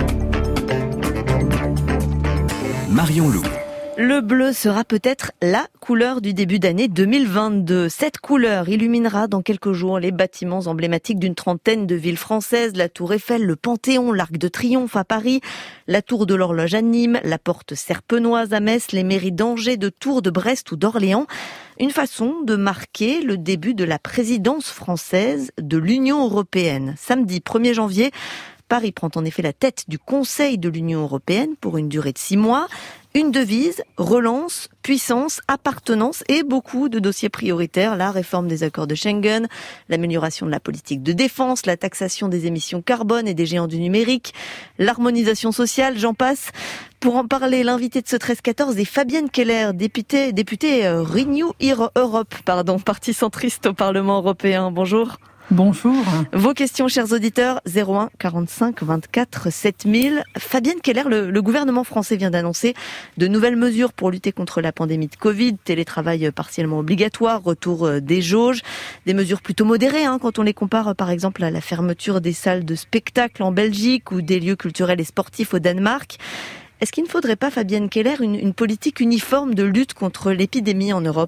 Marion Loup. Le bleu sera peut-être la couleur du début d'année deux mille vingt-deux. Cette couleur illuminera dans quelques jours les bâtiments emblématiques d'une trentaine de villes françaises, la Tour Eiffel, le Panthéon, l'Arc de Triomphe à Paris, la Tour de l'Horloge à Nîmes, la Porte Serpenoise à Metz, les mairies d'Angers, de Tours, de Brest ou d'Orléans. Une façon de marquer le début de la présidence française de l'Union européenne. Samedi premier janvier, Paris prend en effet la tête du Conseil de l'Union européenne pour une durée de six mois. Une devise, relance, puissance, appartenance et beaucoup de dossiers prioritaires. La réforme des accords de Schengen, l'amélioration de la politique de défense, la taxation des émissions carbone et des géants du numérique, l'harmonisation sociale, j'en passe. Pour en parler, l'invité de ce treize quatorze est Fabienne Keller, députée, députée Renew Europe, pardon, parti centriste au Parlement européen. Bonjour. Bonjour. Vos questions, chers auditeurs, zéro un quarante-cinq vingt-quatre sept mille. Fabienne Keller, le, le gouvernement français vient d'annoncer de nouvelles mesures pour lutter contre la pandémie de Covid, télétravail partiellement obligatoire, retour des jauges, des mesures plutôt modérées hein, quand on les compare par exemple à la fermeture des salles de spectacle en Belgique ou des lieux culturels et sportifs au Danemark. Est-ce qu'il ne faudrait pas, Fabienne Keller, une, une politique uniforme de lutte contre l'épidémie en Europe ?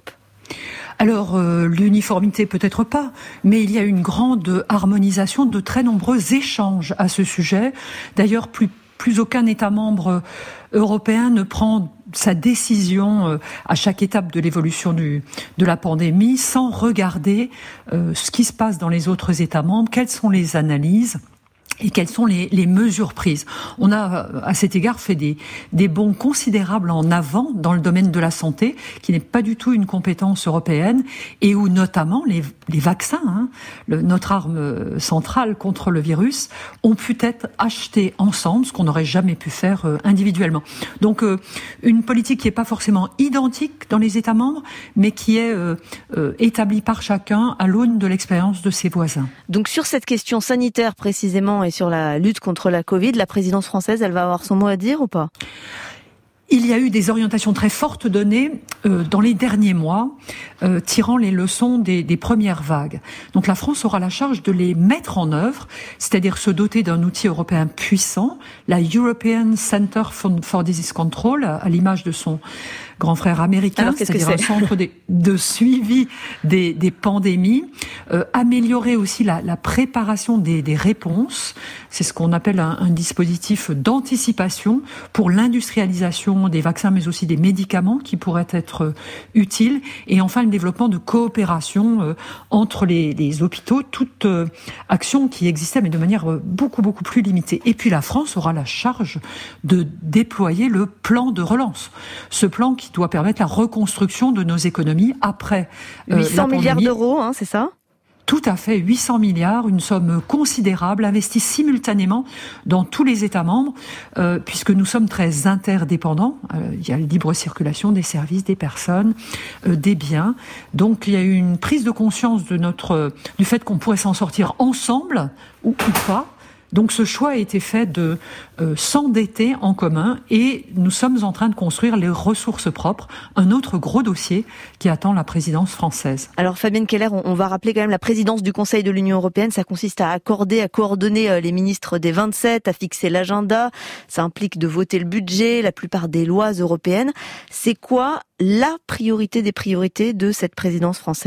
Alors, euh, l'uniformité peut-être pas, mais il y a une grande harmonisation de très nombreux échanges à ce sujet. D'ailleurs, plus, plus aucun État membre européen ne prend sa décision euh, à chaque étape de l'évolution du, de la pandémie sans regarder euh, ce qui se passe dans les autres États membres, quelles sont les analyses et quelles sont les, les mesures prises. On a, à cet égard, fait des, des bonds considérables en avant dans le domaine de la santé, qui n'est pas du tout une compétence européenne, et où notamment les, les vaccins, hein, le, notre arme centrale contre le virus, ont pu être achetés ensemble, ce qu'on n'aurait jamais pu faire euh, individuellement. Donc, euh, une politique qui n'est pas forcément identique dans les États membres, mais qui est euh, euh, établie par chacun à l'aune de l'expérience de ses voisins. Donc, sur cette question sanitaire précisément, et sur la lutte contre la Covid, la présidence française, elle va avoir son mot à dire ou pas ? Il y a eu des orientations très fortes données euh, dans les derniers mois, euh, tirant les leçons des, des premières vagues. Donc la France aura la charge de les mettre en œuvre, c'est-à-dire se doter d'un outil européen puissant, la European Center for Disease Control, à, à l'image de son grand frère américain, Alors, c'est-à-dire que un c'est centre de, de suivi des, des pandémies, euh, améliorer aussi la, la préparation des, des réponses. C'est ce qu'on appelle un, un dispositif d'anticipation pour l'industrialisation des vaccins, mais aussi des médicaments qui pourraient être euh, utiles. Et enfin, le développement de coopération euh, entre les, les hôpitaux, toute euh, action qui existait, mais de manière euh, beaucoup, beaucoup plus limitée. Et puis la France aura la charge de déployer le plan de relance. Ce plan qui doit permettre la reconstruction de nos économies après euh, huit cents milliards d'euros, hein, c'est ça ? Tout à fait, huit cents milliards, une somme considérable, investie simultanément dans tous les États membres, euh, puisque nous sommes très interdépendants. Euh, il y a la libre circulation des services, des personnes, euh, des biens. Donc il y a eu une prise de conscience de notre, du fait qu'on pourrait s'en sortir ensemble, ou, ou pas. Donc ce choix a été fait de euh, s'endetter en commun et nous sommes en train de construire les ressources propres, un autre gros dossier qui attend la présidence française. Alors Fabienne Keller, on, on va rappeler quand même la présidence du Conseil de l'Union européenne, ça consiste à accorder, à coordonner euh, les ministres des vingt-sept, à fixer l'agenda, ça implique de voter le budget, la plupart des lois européennes. C'est quoi la priorité des priorités de cette présidence française ?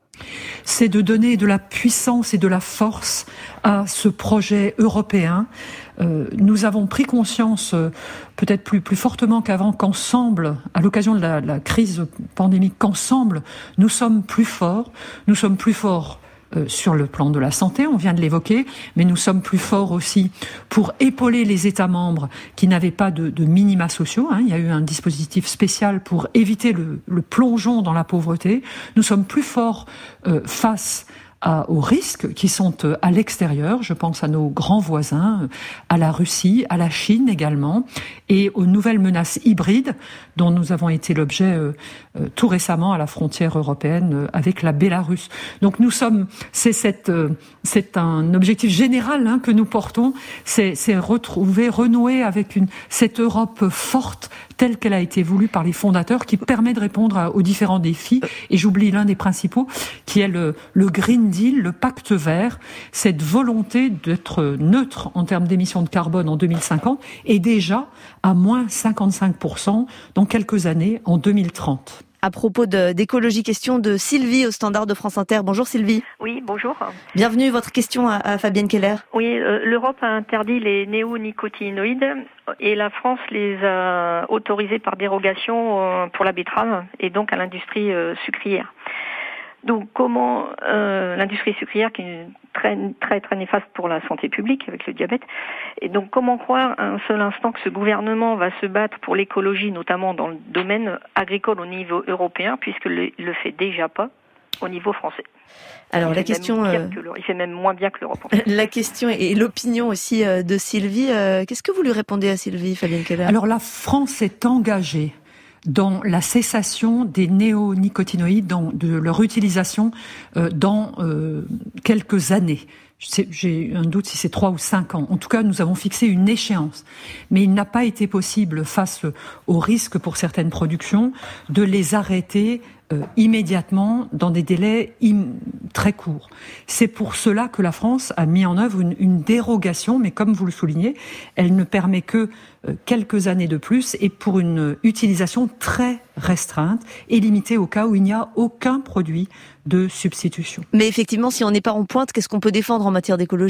C'est de donner de la puissance et de la force à ce projet européen. Euh, nous avons pris conscience, euh, peut-être plus, plus fortement qu'avant, qu'ensemble, à l'occasion de la, la crise pandémique, qu'ensemble, nous sommes plus forts. Nous sommes plus forts Euh, sur le plan de la santé, on vient de l'évoquer, mais nous sommes plus forts aussi pour épauler les États membres qui n'avaient pas de, de minima sociaux. Hein. Il y a eu un dispositif spécial pour éviter le, le plongeon dans la pauvreté. Nous sommes plus forts euh, face à, aux risques qui sont euh, à l'extérieur. Je pense à nos grands voisins, euh, à la Russie, à la Chine également, et aux nouvelles menaces hybrides dont nous avons été l'objet euh, euh, tout récemment à la frontière européenne euh, avec la Bélarus. Donc nous sommes, c'est cette, euh, c'est un objectif général hein, que nous portons, c'est, c'est retrouver, renouer avec une cette Europe forte telle qu'elle a été voulue par les fondateurs, qui permet de répondre à, aux différents défis. Et j'oublie l'un des principaux, qui est le, le Green Deal, le pacte vert, cette volonté d'être neutre en termes d'émissions de carbone en deux mille cinquante, et déjà à moins cinquante-cinq pour cent dans quelques années, en deux mille trente. À propos de, d'écologie, question de Sylvie au standard de France Inter. Bonjour Sylvie. Oui, bonjour. Bienvenue, votre question à, à Fabienne Keller. Oui, euh, l'Europe a interdit les néonicotinoïdes et la France les a autorisés par dérogation euh, pour la betterave et donc à l'industrie euh, sucrière. Donc comment euh, l'industrie sucrière qui est très très très néfaste pour la santé publique avec le diabète, et donc comment croire un seul instant que ce gouvernement va se battre pour l'écologie, notamment dans le domaine agricole au niveau européen, puisqu'il le, le fait déjà pas au niveau français. Alors il la question, euh... il fait même moins bien que l'Europe. En fait. La question et l'opinion aussi de Sylvie. Qu'est-ce que vous lui répondez à Sylvie, Fabienne Keller ? Alors la France est engagée dans la cessation des néonicotinoïdes, dans, de leur utilisation euh, dans euh, quelques années. J'ai un doute si c'est trois ou cinq ans. En tout cas, nous avons fixé une échéance. Mais il n'a pas été possible, face au risque pour certaines productions, de les arrêter euh, immédiatement dans des délais im- très courts. C'est pour cela que la France a mis en œuvre une, une dérogation, mais comme vous le soulignez, elle ne permet que euh, quelques années de plus et pour une utilisation très restreinte et limitée au cas où il n'y a aucun produit de substitution. Mais effectivement, si on n'est pas en pointe, qu'est-ce qu'on peut défendre en matière d'écologie ?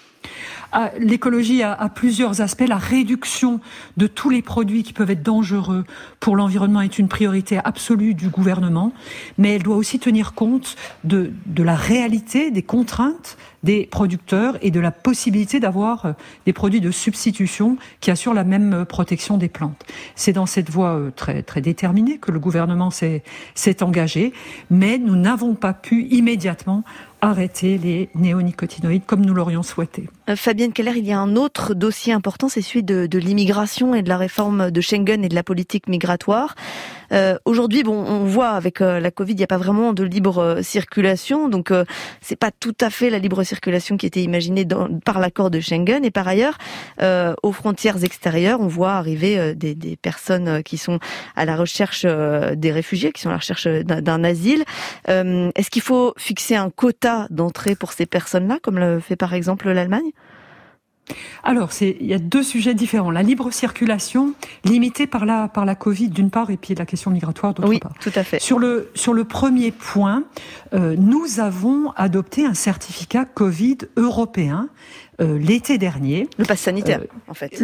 Ah, l'écologie a, a plusieurs aspects. La réduction de tous les produits qui peuvent être dangereux pour l'environnement est une priorité absolue du gouvernement, mais elle doit aussi tenir compte de, de la réalité, des contraintes des producteurs et de la possibilité d'avoir des produits de substitution qui assurent la même protection des plantes. C'est dans cette voie très, très déterminée que le gouvernement s'est, s'est engagé, mais nous n'avons pas pu immédiatement arrêter les néonicotinoïdes comme nous l'aurions souhaité. Euh, Fabienne Keller, il y a un autre dossier important, c'est celui de, de l'immigration et de la réforme de Schengen et de la politique migratoire. Euh, aujourd'hui, bon, on voit avec euh, la Covid, il n'y a pas vraiment de libre euh, circulation, donc euh, c'est pas tout à fait la libre circulation qui était imaginée dans, par l'accord de Schengen. Et par ailleurs, euh, aux frontières extérieures, on voit arriver euh, des, des personnes qui sont à la recherche euh, des réfugiés, qui sont à la recherche d'un, d'un asile. Euh, est-ce qu'il faut fixer un quota d'entrée pour ces personnes-là, comme le fait par exemple l'Allemagne ? Alors, c'est, il y a deux sujets différents. La libre circulation, limitée par la, par la Covid d'une part, et puis la question migratoire d'autre oui, part. Oui, tout à fait. Sur le, sur le premier point, euh, nous avons adopté un certificat Covid européen euh, l'été dernier. Le pass sanitaire, euh, en fait.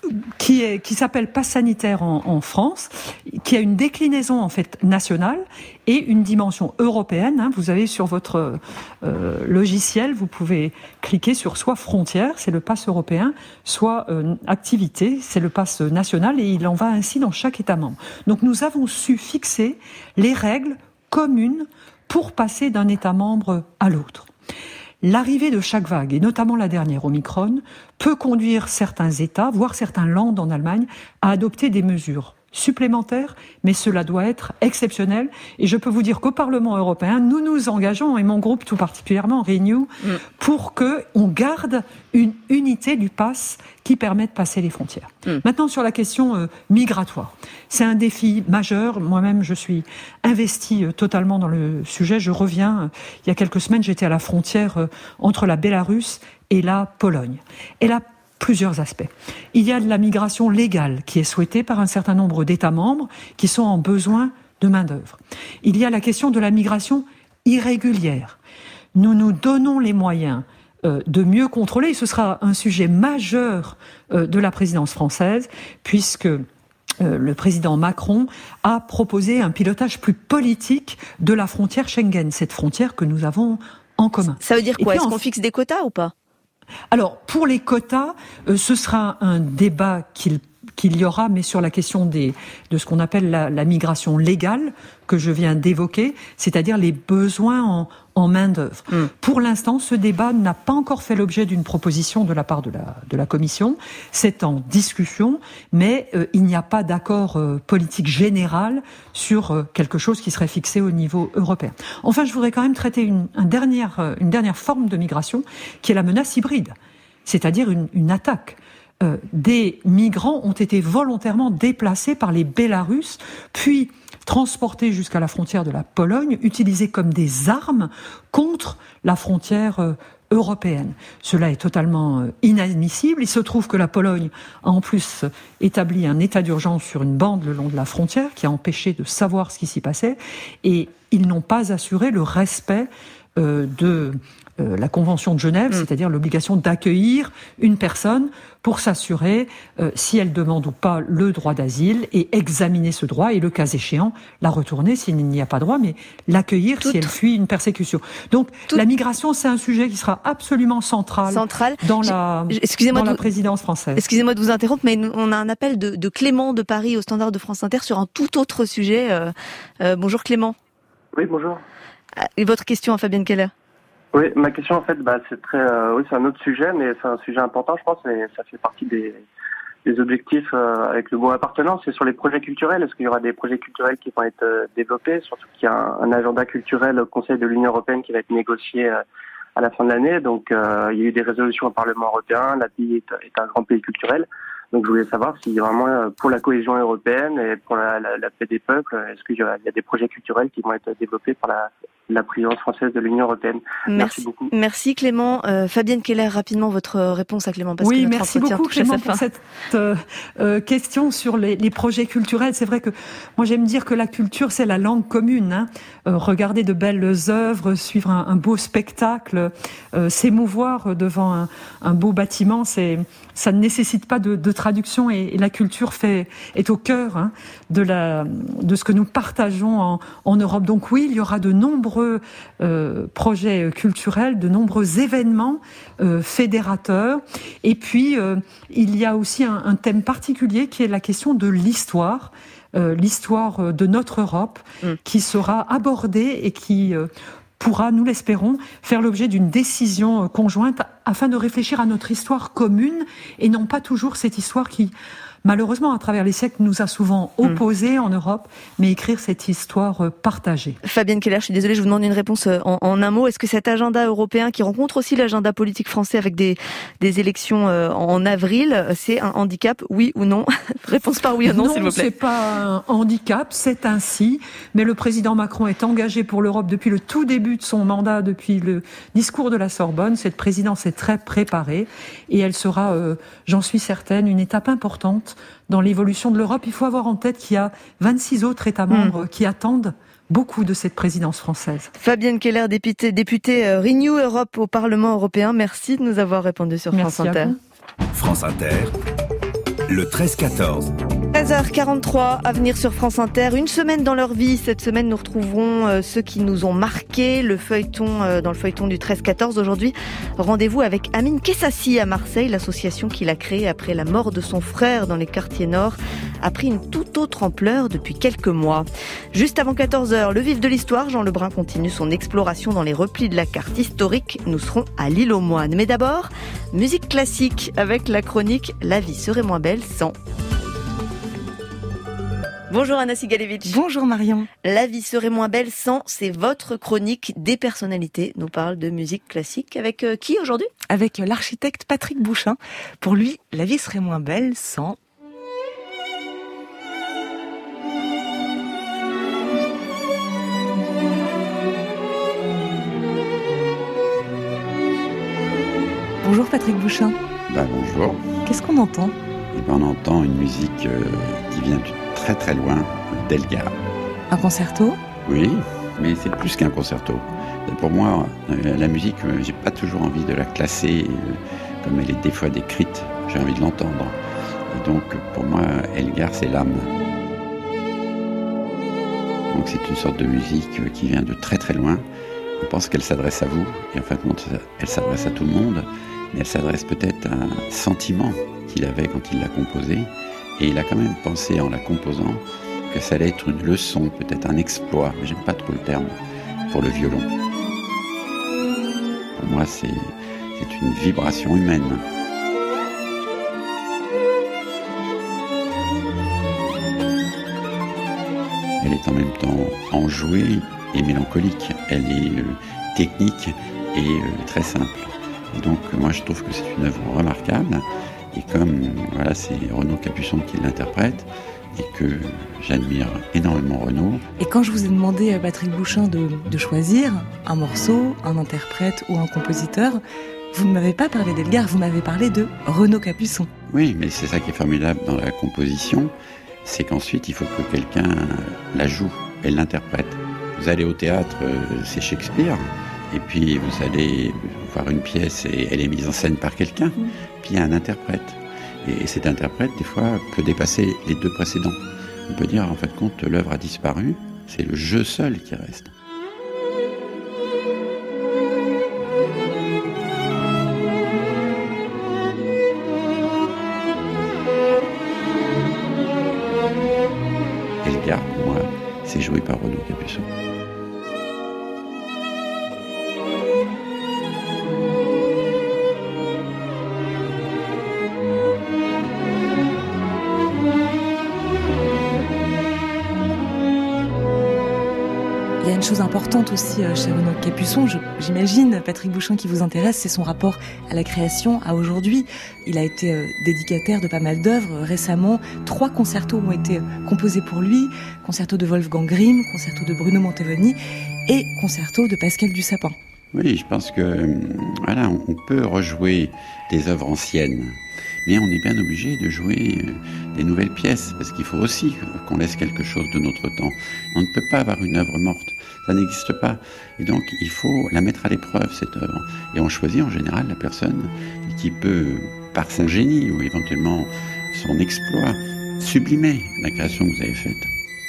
qui est qui s'appelle Pass sanitaire en, en France, qui a une déclinaison en fait nationale et une dimension européenne. Hein. Vous avez sur votre euh, logiciel, vous pouvez cliquer sur soit frontières, c'est le pass européen, soit euh, activité, c'est le pass national, et il en va ainsi dans chaque État membre. Donc nous avons su fixer les règles communes pour passer d'un État membre à l'autre. L'arrivée de chaque vague, et notamment la dernière Omicron, peut conduire certains États, voire certains lands en Allemagne, à adopter des mesures supplémentaires, mais cela doit être exceptionnel. Et je peux vous dire qu'au Parlement européen, nous nous engageons, et mon groupe tout particulièrement, Renew, mm. pour qu'on garde une unité du pass qui permet de passer les frontières. Mm. Maintenant, sur la question euh, migratoire, c'est un défi majeur. Moi-même, je suis investie euh, totalement dans le sujet. Je reviens, euh, il y a quelques semaines, j'étais à la frontière euh, entre la Bélarus et la Pologne. Et la plusieurs aspects. Il y a de la migration légale qui est souhaitée par un certain nombre d'États membres qui sont en besoin de main-d'œuvre. Il y a la question de la migration irrégulière. Nous nous donnons les moyens euh, de mieux contrôler, et ce sera un sujet majeur euh, de la présidence française, puisque euh, le président Macron a proposé un pilotage plus politique de la frontière Schengen, cette frontière que nous avons en commun. Ça veut dire quoi ? Est-ce en... qu'on fixe des quotas ou pas ? Alors, pour les quotas, euh, ce sera un débat qu'il qu'il y aura, mais sur la question des, de ce qu'on appelle la, la migration légale, que je viens d'évoquer, c'est-à-dire les besoins en, en main-d'œuvre. Mm. Pour l'instant, ce débat n'a pas encore fait l'objet d'une proposition de la part de la, de la Commission. C'est en discussion, mais euh, il n'y a pas d'accord euh, politique général sur euh, quelque chose qui serait fixé au niveau européen. Enfin, je voudrais quand même traiter une, un dernière, euh, une dernière forme de migration, qui est la menace hybride, c'est-à-dire une, une attaque. Euh, des migrants ont été volontairement déplacés par les Bélarusses, puis transportés jusqu'à la frontière de la Pologne, utilisés comme des armes contre la frontière euh, européenne. Cela est totalement euh, inadmissible. Il se trouve que la Pologne a en plus euh, établi un état d'urgence sur une bande le long de la frontière qui a empêché de savoir ce qui s'y passait, et ils n'ont pas assuré le respect euh, de euh, la Convention de Genève, mmh. c'est-à-dire l'obligation d'accueillir une personne pour s'assurer euh, si elle demande ou pas le droit d'asile, et examiner ce droit, et le cas échéant, la retourner s'il n'y a pas droit, mais l'accueillir Tout... si elle fuit une persécution. Donc Tout... la migration, c'est un sujet qui sera absolument central, central. dans, la, Excusez-moi dans de la vous... présidence française. Excusez-moi de vous interrompre, mais on a un appel de, de Clément de Paris au Standard de France Inter sur un tout autre sujet. Euh, euh, bonjour Clément. Oui, bonjour. Et votre question à Fabienne Keller? Oui, ma question en fait, bah, c'est très, euh, oui, c'est un autre sujet, mais c'est un sujet important, je pense, et ça fait partie des, des objectifs euh, avec le mot appartenance. C'est sur les projets culturels. Est-ce qu'il y aura des projets culturels qui vont être euh, développés, surtout qu'il y a un, un agenda culturel au Conseil de l'Union européenne qui va être négocié euh, à la fin de l'année. Donc, euh, il y a eu des résolutions au Parlement européen. La pays est, est un grand pays culturel. Donc, je voulais savoir si vraiment, pour la cohésion européenne et pour la, la, la paix des peuples, est-ce qu'il y a, il y a des projets culturels qui vont être développés par la, la présidence française de l'Union européenne? Merci, merci beaucoup. Merci Clément. Euh, Fabienne Keller, rapidement votre réponse à Clément. Parce oui, que merci beaucoup Clément pour cette euh, euh, question sur les, les projets culturels. C'est vrai que moi j'aime dire que la culture c'est la langue commune. Hein. Euh, regarder de belles œuvres, suivre un, un beau spectacle, euh, s'émouvoir devant un, un beau bâtiment, c'est ça ne nécessite pas de, de traduction, et, et la culture fait, est au cœur hein, de, la, de ce que nous partageons en, en Europe. Donc oui, il y aura de nombreux euh, projets culturels, de nombreux événements euh, fédérateurs. Et puis, euh, il y a aussi un, un thème particulier qui est la question de l'histoire. Euh, l'histoire de notre Europe, mmh. qui sera abordée et qui... Euh, pourra, nous l'espérons, faire l'objet d'une décision conjointe afin de réfléchir à notre histoire commune et non pas toujours cette histoire qui, malheureusement, à travers les siècles, nous a souvent opposés mmh. en Europe, mais écrire cette histoire partagée. Fabienne Keller, je suis désolée, je vous demande une réponse en, en un mot. Est-ce que cet agenda européen, qui rencontre aussi l'agenda politique français avec des, des élections en avril, c'est un handicap, oui ou non? Réponse par oui ou non, non s'il vous plaît. Non, c'est pas un handicap, c'est ainsi. Mais le président Macron est engagé pour l'Europe depuis le tout début de son mandat, depuis le discours de la Sorbonne. Cette présidence est très préparée et elle sera, euh, j'en suis certaine, une étape importante dans l'évolution de l'Europe. Il faut avoir en tête qu'il y a vingt-six autres États membres mmh. qui attendent beaucoup de cette présidence française. Fabienne Keller, députée, députée Renew Europe au Parlement européen, merci de nous avoir répondu sur merci France Inter. France Inter. le treize quatorze. treize heures quarante-trois, à venir sur France Inter. Une semaine dans leur vie. Cette semaine, nous retrouverons euh, ceux qui nous ont marqué. Le feuilleton, euh, dans le feuilleton du treize quatorze. Aujourd'hui, rendez-vous avec Amine Kessassi à Marseille. L'association qu'il a créée après la mort de son frère dans les quartiers nord a pris une toute autre ampleur depuis quelques mois. Juste avant quatorze heures, le vif de l'histoire. Jean Lebrun continue son exploration dans les replis de la carte historique. Nous serons à l'île aux Moines. Mais d'abord, musique classique avec la chronique « La vie serait moins belle sans ». Bonjour Anna Sigalevitch. Bonjour Marion. La vie serait moins belle sans, c'est votre chronique des personnalités. Nous parle de musique classique avec euh, qui aujourd'hui ? Avec l'architecte Patrick Bouchain. Pour lui, la vie serait moins belle sans... Bonjour Patrick Bouchain. Bah bonjour. Qu'est-ce qu'on entend ? Eh ben, on entend une musique euh, qui vient du très très loin, d'Elgar. Un concerto ? Oui, mais c'est plus qu'un concerto. Pour moi, euh, la musique, euh, j'ai pas toujours envie de la classer euh, comme elle est des fois décrite. J'ai envie de l'entendre. Et donc, pour moi, Elgar, c'est l'âme. Donc, c'est une sorte de musique qui vient de très très loin. On pense qu'elle s'adresse à vous, et en fin de compte, elle s'adresse à tout le monde, mais elle s'adresse peut-être à un sentiment qu'il avait quand il l'a composée. Et il a quand même pensé en la composant que ça allait être une leçon, peut-être un exploit, mais j'aime pas trop le terme, pour le violon. Pour moi, c'est, c'est une vibration humaine. Elle est en même temps enjouée et mélancolique. Elle est euh, technique et euh, très simple. Et donc, moi, je trouve que c'est une œuvre remarquable. Et comme voilà, c'est Renaud Capuçon qui l'interprète et que j'admire énormément Renaud. Et quand je vous ai demandé, Patrick Bouchain, de, de choisir un morceau, un interprète ou un compositeur, vous ne m'avez pas parlé d'Elgar, vous m'avez parlé de Renaud Capuçon. Oui, mais c'est ça qui est formidable dans la composition, c'est qu'ensuite il faut que quelqu'un la joue et l'interprète. Vous allez au théâtre, c'est Shakespeare. Et puis vous allez voir une pièce et elle est mise en scène par quelqu'un, mmh. puis il y a un interprète. Et cet interprète, des fois, peut dépasser les deux précédents. On peut dire, en fait, compte, l'œuvre a disparu, c'est le jeu seul qui reste. Elgar, pour moi, c'est joué par Renaud Capuçon. Il y a une chose importante aussi chez Renaud Capuçon, je, j'imagine, Patrick Bouchain, qui vous intéresse, c'est son rapport à la création, à aujourd'hui. Il a été euh, dédicataire de pas mal d'œuvres. Récemment, trois concertos ont été composés pour lui. Concerto de Wolfgang Grimm, concerto de Bruno Mantovani et concerto de Pascal Dussapin. Oui, je pense que voilà, on peut rejouer des œuvres anciennes. Mais on est bien obligé de jouer des nouvelles pièces, parce qu'il faut aussi qu'on laisse quelque chose de notre temps. On ne peut pas avoir une œuvre morte, ça n'existe pas. Et donc il faut la mettre à l'épreuve, cette œuvre. Et on choisit en général la personne qui peut, par son génie ou éventuellement son exploit, sublimer la création que vous avez faite.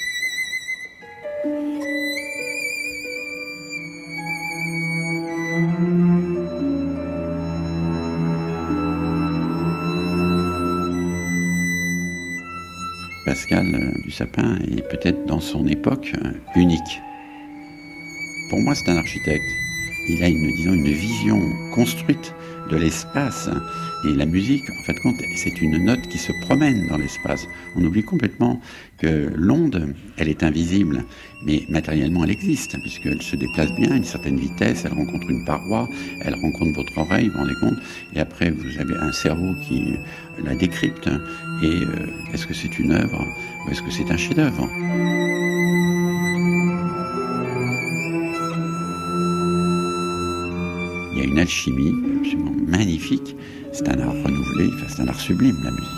Pascal Dussapin est peut-être dans son époque unique. Pour moi, c'est un architecte. Il a une, disons, une vision construite de l'espace. Et la musique, en fait, compte, c'est une note qui se promène dans l'espace. On oublie complètement que l'onde, elle est invisible, mais matériellement, elle existe, puisqu'elle se déplace bien à une certaine vitesse, elle rencontre une paroi, elle rencontre votre oreille, vous vous rendez compte, et après, vous avez un cerveau qui la décrypte. Et euh, est-ce que c'est une œuvre ou est-ce que c'est un chef-d'œuvre ? Il y a une alchimie absolument magnifique. C'est un art renouvelé, enfin, c'est un art sublime, la musique.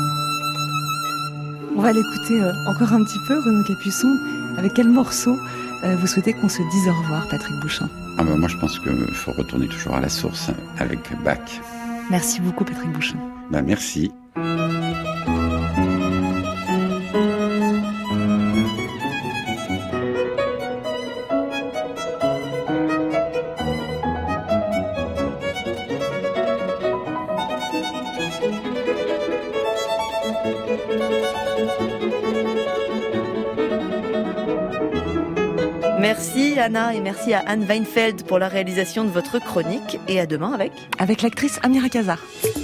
On va l'écouter encore un petit peu, Renaud Capuçon. Avec quel morceau euh, vous souhaitez qu'on se dise au revoir, Patrick Bouchain? Ah ben moi je pense qu'il faut retourner toujours à la source avec Bach. Merci beaucoup, Patrick Bouchain. Ben merci. Merci Anna et merci à Anne Weinfeld pour la réalisation de votre chronique et à demain avec avec l'actrice Amira Kazar.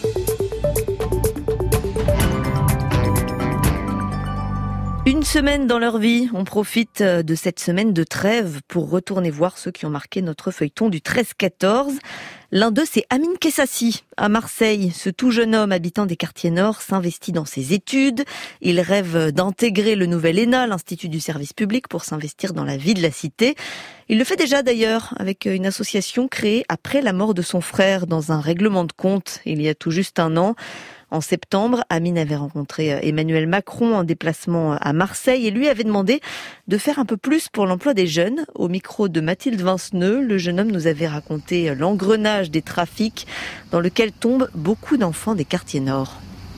Une semaine dans leur vie, on profite de cette semaine de trêve pour retourner voir ceux qui ont marqué notre feuilleton du treize quatorze. L'un d'eux, c'est Amine Kessassi, à Marseille. Ce tout jeune homme habitant des quartiers nord s'investit dans ses études. Il rêve d'intégrer le nouvel E N A, l'Institut du service public, pour s'investir dans la vie de la cité. Il le fait déjà d'ailleurs avec une association créée après la mort de son frère dans un règlement de compte il y a tout juste un an. En septembre, Amine avait rencontré Emmanuel Macron en déplacement à Marseille et lui avait demandé de faire un peu plus pour l'emploi des jeunes. Au micro de Mathilde Vinceneux, le jeune homme nous avait raconté l'engrenage des trafics dans lequel tombent beaucoup d'enfants des quartiers nord.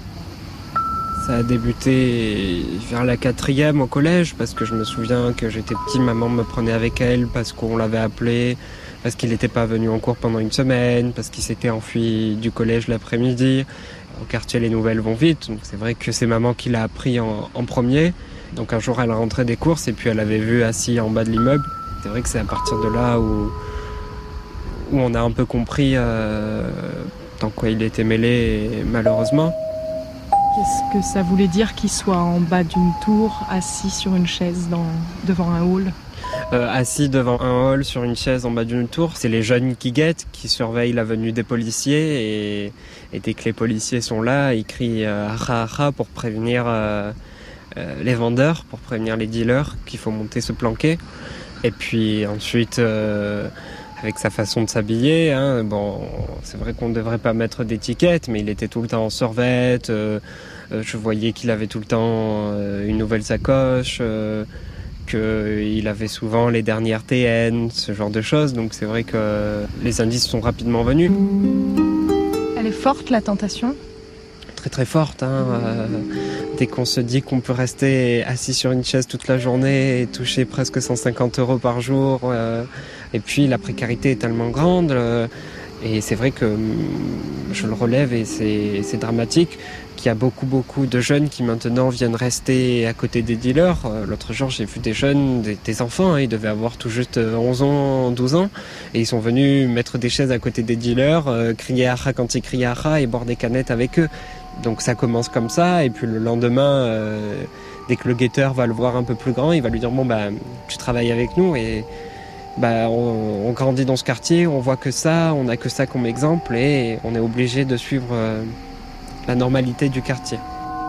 Ça a débuté vers la quatrième au collège parce que je me souviens que j'étais petit, maman me prenait avec elle parce qu'on l'avait appelé, parce qu'il n'était pas venu en cours pendant une semaine, parce qu'il s'était enfui du collège l'après-midi. Au quartier, les nouvelles vont vite, donc c'est vrai que c'est maman qui l'a appris en, en premier. Donc un jour, elle rentrait des courses et puis elle avait vu assis en bas de l'immeuble. C'est vrai que c'est à partir de là où, où on a un peu compris euh, dans quoi il était mêlé, malheureusement. Qu'est-ce que ça voulait dire qu'il soit en bas d'une tour, assis sur une chaise dans, devant un hall ? Euh, assis devant un hall sur une chaise en bas d'une tour, c'est les jeunes qui guettent, qui surveillent la venue des policiers et, et dès que les policiers sont là, ils crient euh, ha ha pour prévenir euh, euh, les vendeurs, pour prévenir les dealers qu'il faut monter se planquer. Et puis ensuite, euh, avec sa façon de s'habiller, hein, bon, c'est vrai qu'on ne devrait pas mettre d'étiquette, mais il était tout le temps en survêt, euh, euh, je voyais qu'il avait tout le temps euh, une nouvelle sacoche, euh, qu'il avait souvent les dernières T N, ce genre de choses. Donc c'est vrai que les indices sont rapidement venus. Elle est forte, la tentation ? Très très forte. Hein. Euh, dès qu'on se dit qu'on peut rester assis sur une chaise toute la journée et toucher presque cent cinquante euros par jour. Euh, et puis la précarité est tellement grande. Euh, et c'est vrai que je le relève et c'est, c'est dramatique. Il y a beaucoup, beaucoup de jeunes qui maintenant viennent rester à côté des dealers. L'autre jour, j'ai vu des jeunes, des, des enfants, hein, ils devaient avoir tout juste onze ans, douze ans, et ils sont venus mettre des chaises à côté des dealers, euh, crier aha quand ils crient aha et boire des canettes avec eux. Donc ça commence comme ça, et puis le lendemain, euh, dès que le guetteur va le voir un peu plus grand, il va lui dire « bon bah tu travailles avec nous » et bah on, on grandit dans ce quartier, on voit que ça, on n'a que ça comme exemple, et on est obligé de suivre Euh, la normalité du quartier.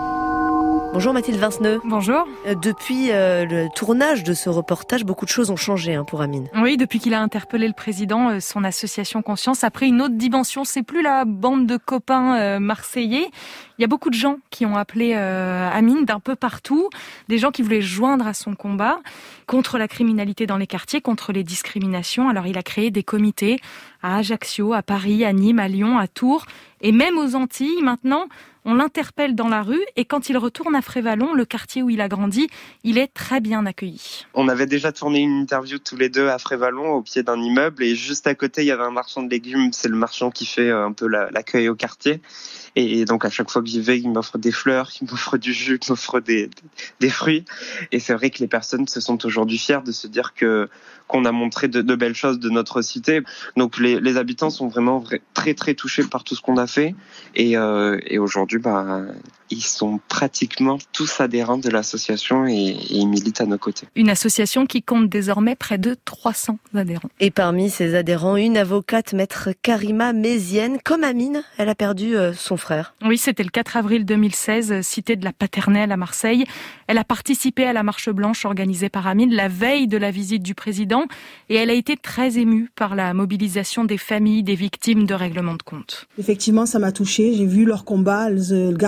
Bonjour Mathilde Vinceneux. Bonjour. Euh, depuis euh, le tournage de ce reportage, beaucoup de choses ont changé hein, pour Amine. Oui, depuis qu'il a interpellé le président, euh, son association Conscience a pris une autre dimension. C'est plus la bande de copains euh, marseillais. Il y a beaucoup de gens qui ont appelé euh, Amine d'un peu partout, des gens qui voulaient se joindre à son combat contre la criminalité dans les quartiers, contre les discriminations. Alors il a créé des comités à Ajaccio, à Paris, à Nîmes, à Lyon, à Tours et même aux Antilles. Maintenant, on l'interpelle dans la rue et quand il retourne à Frévalon, le quartier où il a grandi, il est très bien accueilli. On avait déjà tourné une interview tous les deux à Frévalon, au pied d'un immeuble, et juste à côté, il y avait un marchand de légumes. C'est le marchand qui fait un peu la, l'accueil au quartier. Et donc, à chaque fois que j'y vais, il m'offre des fleurs, il m'offre du jus, il m'offre des, des fruits. Et c'est vrai que les personnes se sont aujourd'hui fières de se dire que qu'on a montré de, de belles choses de notre cité. Donc, les, les habitants sont vraiment vrai, très, très touchés par tout ce qu'on a fait. Et, euh, et aujourd'hui, bah, ils sont pratiquement tous adhérents de l'association et, et ils militent à nos côtés. Une association qui compte désormais près de trois cents adhérents. Et parmi ces adhérents, une avocate, maître Karima Mézienne. Comme Amine, elle a perdu euh, son frère. Oui, c'était le quatre avril deux mille seize, cité de la Paternelle à Marseille. Elle a participé à la marche blanche organisée par Amine la veille de la visite du président et elle a été très émue par la mobilisation des familles des victimes de règlements de compte. Effectivement, ça m'a touchée. J'ai vu leur combat, elles gardaient le silence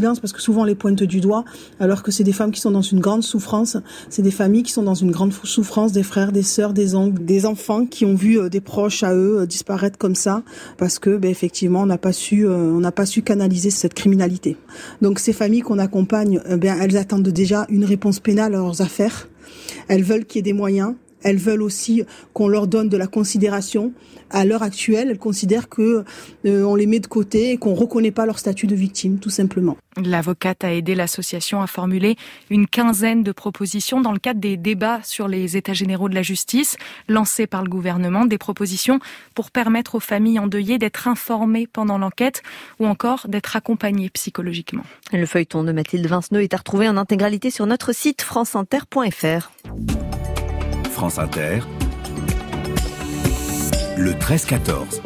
coïncidence parce que souvent on les pointe du doigt, alors que c'est des femmes qui sont dans une grande souffrance, c'est des familles qui sont dans une grande souffrance, des frères, des sœurs, des oncles, des enfants qui ont vu euh, des proches à eux euh, disparaître comme ça parce que ben, effectivement on n'a pas su euh, on n'a pas su canaliser cette criminalité. Donc ces familles qu'on accompagne, euh, ben elles attendent déjà une réponse pénale à leurs affaires. Elles veulent qu'il y ait des moyens. Elles veulent aussi qu'on leur donne de la considération. À l'heure actuelle, elles considèrent que euh, on les met de côté et qu'on reconnaît pas leur statut de victime, tout simplement. L'avocate a aidé l'association à formuler une quinzaine de propositions dans le cadre des débats sur les états généraux de la justice lancés par le gouvernement, des propositions pour permettre aux familles endeuillées d'être informées pendant l'enquête ou encore d'être accompagnées psychologiquement. Le feuilleton de Mathilde Vinceneux est à retrouver en intégralité sur notre site france inter point f r. France Inter, le treize quatorze.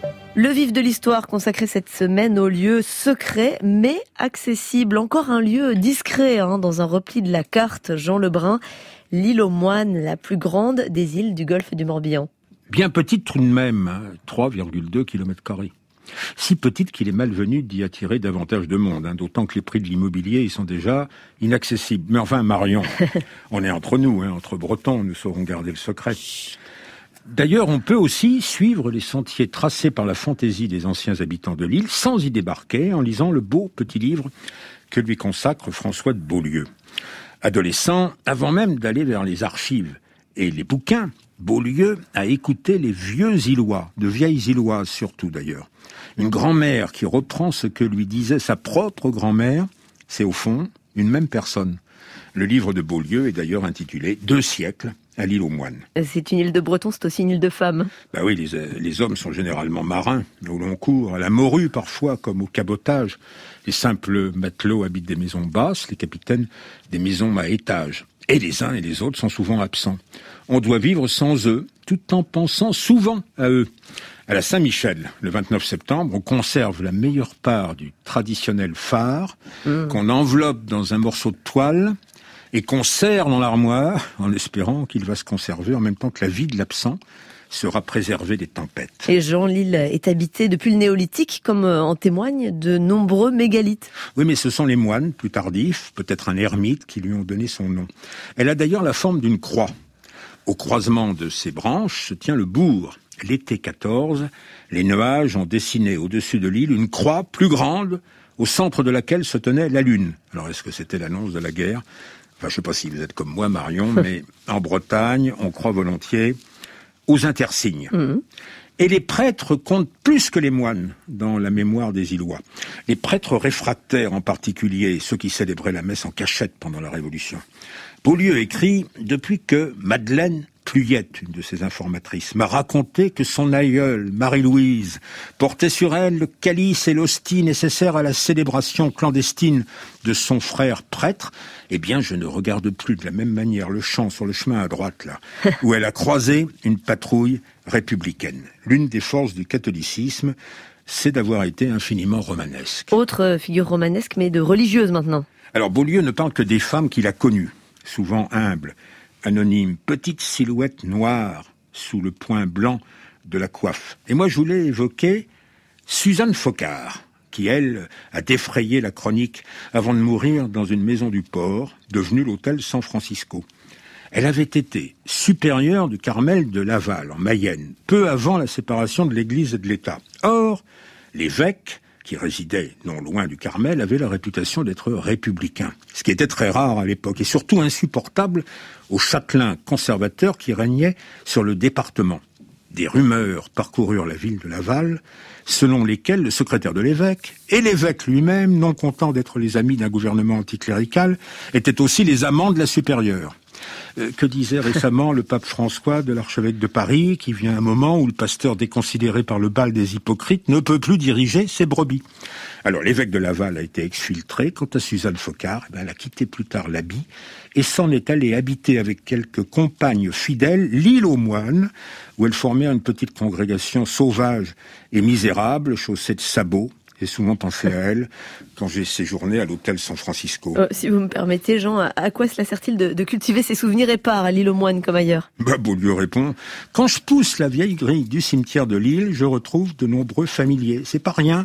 Le vif de l'histoire consacré cette semaine au lieu secret mais accessible. Encore un lieu discret hein, dans un repli de la carte, Jean Lebrun, l'île aux Moines, la plus grande des îles du golfe du Morbihan. Bien petite tout de même, trois virgule deux kilomètres carrés. Si petite qu'il est malvenu d'y attirer davantage de monde, hein, d'autant que les prix de l'immobilier ils sont déjà inaccessibles. Mais enfin, Marion, on est entre nous, hein, entre Bretons, nous saurons garder le secret. D'ailleurs, on peut aussi suivre les sentiers tracés par la fantaisie des anciens habitants de l'île sans y débarquer en lisant le beau petit livre que lui consacre François de Beaulieu. Adolescent, avant même d'aller vers les archives et les bouquins, Beaulieu a écouté les vieux îlois, de vieilles îloises surtout d'ailleurs. Une grand-mère qui reprend ce que lui disait sa propre grand-mère, c'est au fond une même personne. Le livre de Beaulieu est d'ailleurs intitulé « Deux siècles à l'île aux Moines ». C'est une île de Bretons, c'est aussi une île de femmes. Bah oui, les, les hommes sont généralement marins, au long cours, à la morue parfois, comme au cabotage. Les simples matelots habitent des maisons basses, les capitaines des maisons à étages. Et les uns et les autres sont souvent absents. On doit vivre sans eux, tout en pensant souvent à eux. À la Saint-Michel, le vingt-neuf septembre, on conserve la meilleure part du traditionnel phare, mmh. qu'on enveloppe dans un morceau de toile et qu'on serre dans l'armoire, en espérant qu'il va se conserver en même temps que la vie de l'absent sera préservée des tempêtes. Et Jean, l'île est habitée depuis le néolithique, comme en témoignent de nombreux mégalithes. Oui, mais ce sont les moines, plus tardifs, peut-être un ermite, qui lui ont donné son nom. Elle a d'ailleurs la forme d'une croix. Au croisement de ses branches se tient le bourg. L'été quatorze, les nuages ont dessiné au-dessus de l'île une croix plus grande, au centre de laquelle se tenait la lune. Alors, est-ce que c'était l'annonce de la guerre ? Enfin, je ne sais pas si vous êtes comme moi, Marion, mais en Bretagne, on croit volontiers aux intersignes. Mmh. Et les prêtres comptent plus que les moines dans la mémoire des Îlois. Les prêtres réfractaires en particulier, ceux qui célébraient la messe en cachette pendant la Révolution. Beaulieu écrit « Depuis que Madeleine Pluyette, une de ses informatrices, m'a raconté que son aïeule, Marie-Louise, portait sur elle le calice et l'hostie nécessaires à la célébration clandestine de son frère prêtre, eh bien, je ne regarde plus de la même manière le champ sur le chemin à droite, là, où elle a croisé une patrouille républicaine. L'une des forces du catholicisme, c'est d'avoir été infiniment romanesque. Autre figure romanesque, mais de religieuse maintenant. Alors, Beaulieu ne parle que des femmes qu'il a connues, souvent humbles, anonyme, petite silhouette noire sous le point blanc de la coiffe. Et moi, je voulais évoquer Suzanne Focard, qui, elle, a défrayé la chronique avant de mourir dans une maison du port, devenue l'hôtel San Francisco. Elle avait été supérieure du Carmel de Laval, en Mayenne, peu avant la séparation de l'Église et de l'État. Or, l'évêque, qui résidait non loin du Carmel, avait la réputation d'être républicain, ce qui était très rare à l'époque, et surtout insupportable aux châtelains conservateurs qui régnaient sur le département. Des rumeurs parcoururent la ville de Laval, selon lesquelles le secrétaire de l'évêque et l'évêque lui-même, non content d'être les amis d'un gouvernement anticlérical, étaient aussi les amants de la supérieure. Euh, que disait récemment le pape François de l'archevêque de Paris, qui vient un moment où le pasteur déconsidéré par le bal des hypocrites ne peut plus diriger ses brebis. Alors l'évêque de Laval a été exfiltré. Quant à Suzanne Focard, eh ben, elle a quitté plus tard l'habit et s'en est allée habiter avec quelques compagnes fidèles l'île aux Moines, où elle formait une petite congrégation sauvage et misérable, chaussée de sabots. J'ai souvent pensé à elle quand j'ai séjourné à l'hôtel San Francisco. Euh, si vous me permettez, Jean, à quoi cela sert-il de, de cultiver ses souvenirs épars à l'île aux Moines comme ailleurs ? Bah, Beaulieu répond, quand je pousse la vieille grille du cimetière de l'île, je retrouve de nombreux familiers. C'est pas rien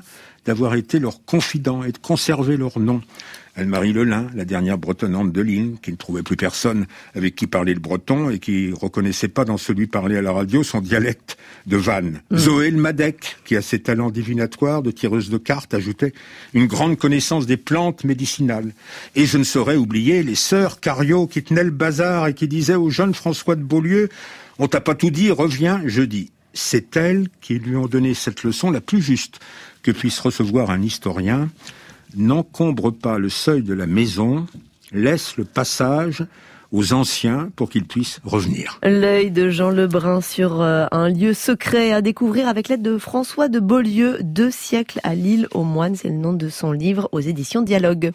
d'avoir été leurs confidents et de conserver leur nom. Anne-Marie Lelin, la dernière bretonnante de l'île, qui ne trouvait plus personne avec qui parler le breton et qui reconnaissait pas dans celui parlé à la radio son dialecte de Vannes. Mmh. Zoé Le Madec, qui a ses talents divinatoires de tireuse de cartes, ajoutait une grande connaissance des plantes médicinales. Et je ne saurais oublier les sœurs Cariot qui tenaient le bazar et qui disaient au jeune François de Beaulieu « On t'a pas tout dit, reviens jeudi ». C'est elles qui lui ont donné cette leçon la plus juste que puisse recevoir un historien. N'encombre pas le seuil de la maison, laisse le passage aux anciens pour qu'ils puissent revenir. L'œil de Jean Lebrun sur euh, un lieu secret à découvrir avec l'aide de François de Beaulieu, Deux siècles à l'île aux moines, c'est le nom de son livre aux éditions Dialogue.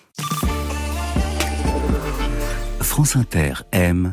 France Inter aime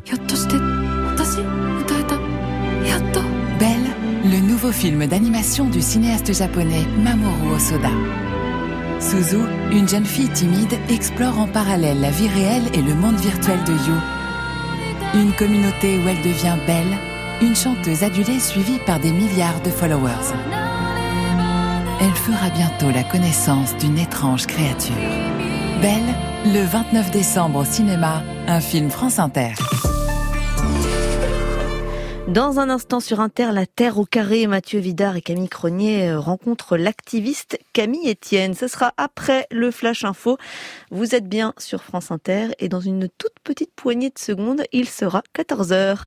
Belle, le nouveau film d'animation du cinéaste japonais Mamoru Hosoda. Suzu, une jeune fille timide, explore en parallèle la vie réelle et le monde virtuel de You. Une communauté où elle devient belle, une chanteuse adulée suivie par des milliards de followers. Elle fera bientôt la connaissance d'une étrange créature. Belle, le vingt-neuf décembre au cinéma, un film France Inter. Dans un instant sur Inter, la Terre au carré, Mathieu Vidard et Camille Cronier rencontrent l'activiste Camille Etienne. Ce sera après le Flash Info. Vous êtes bien sur France Inter et dans une toute petite poignée de secondes, il sera quatorze heures.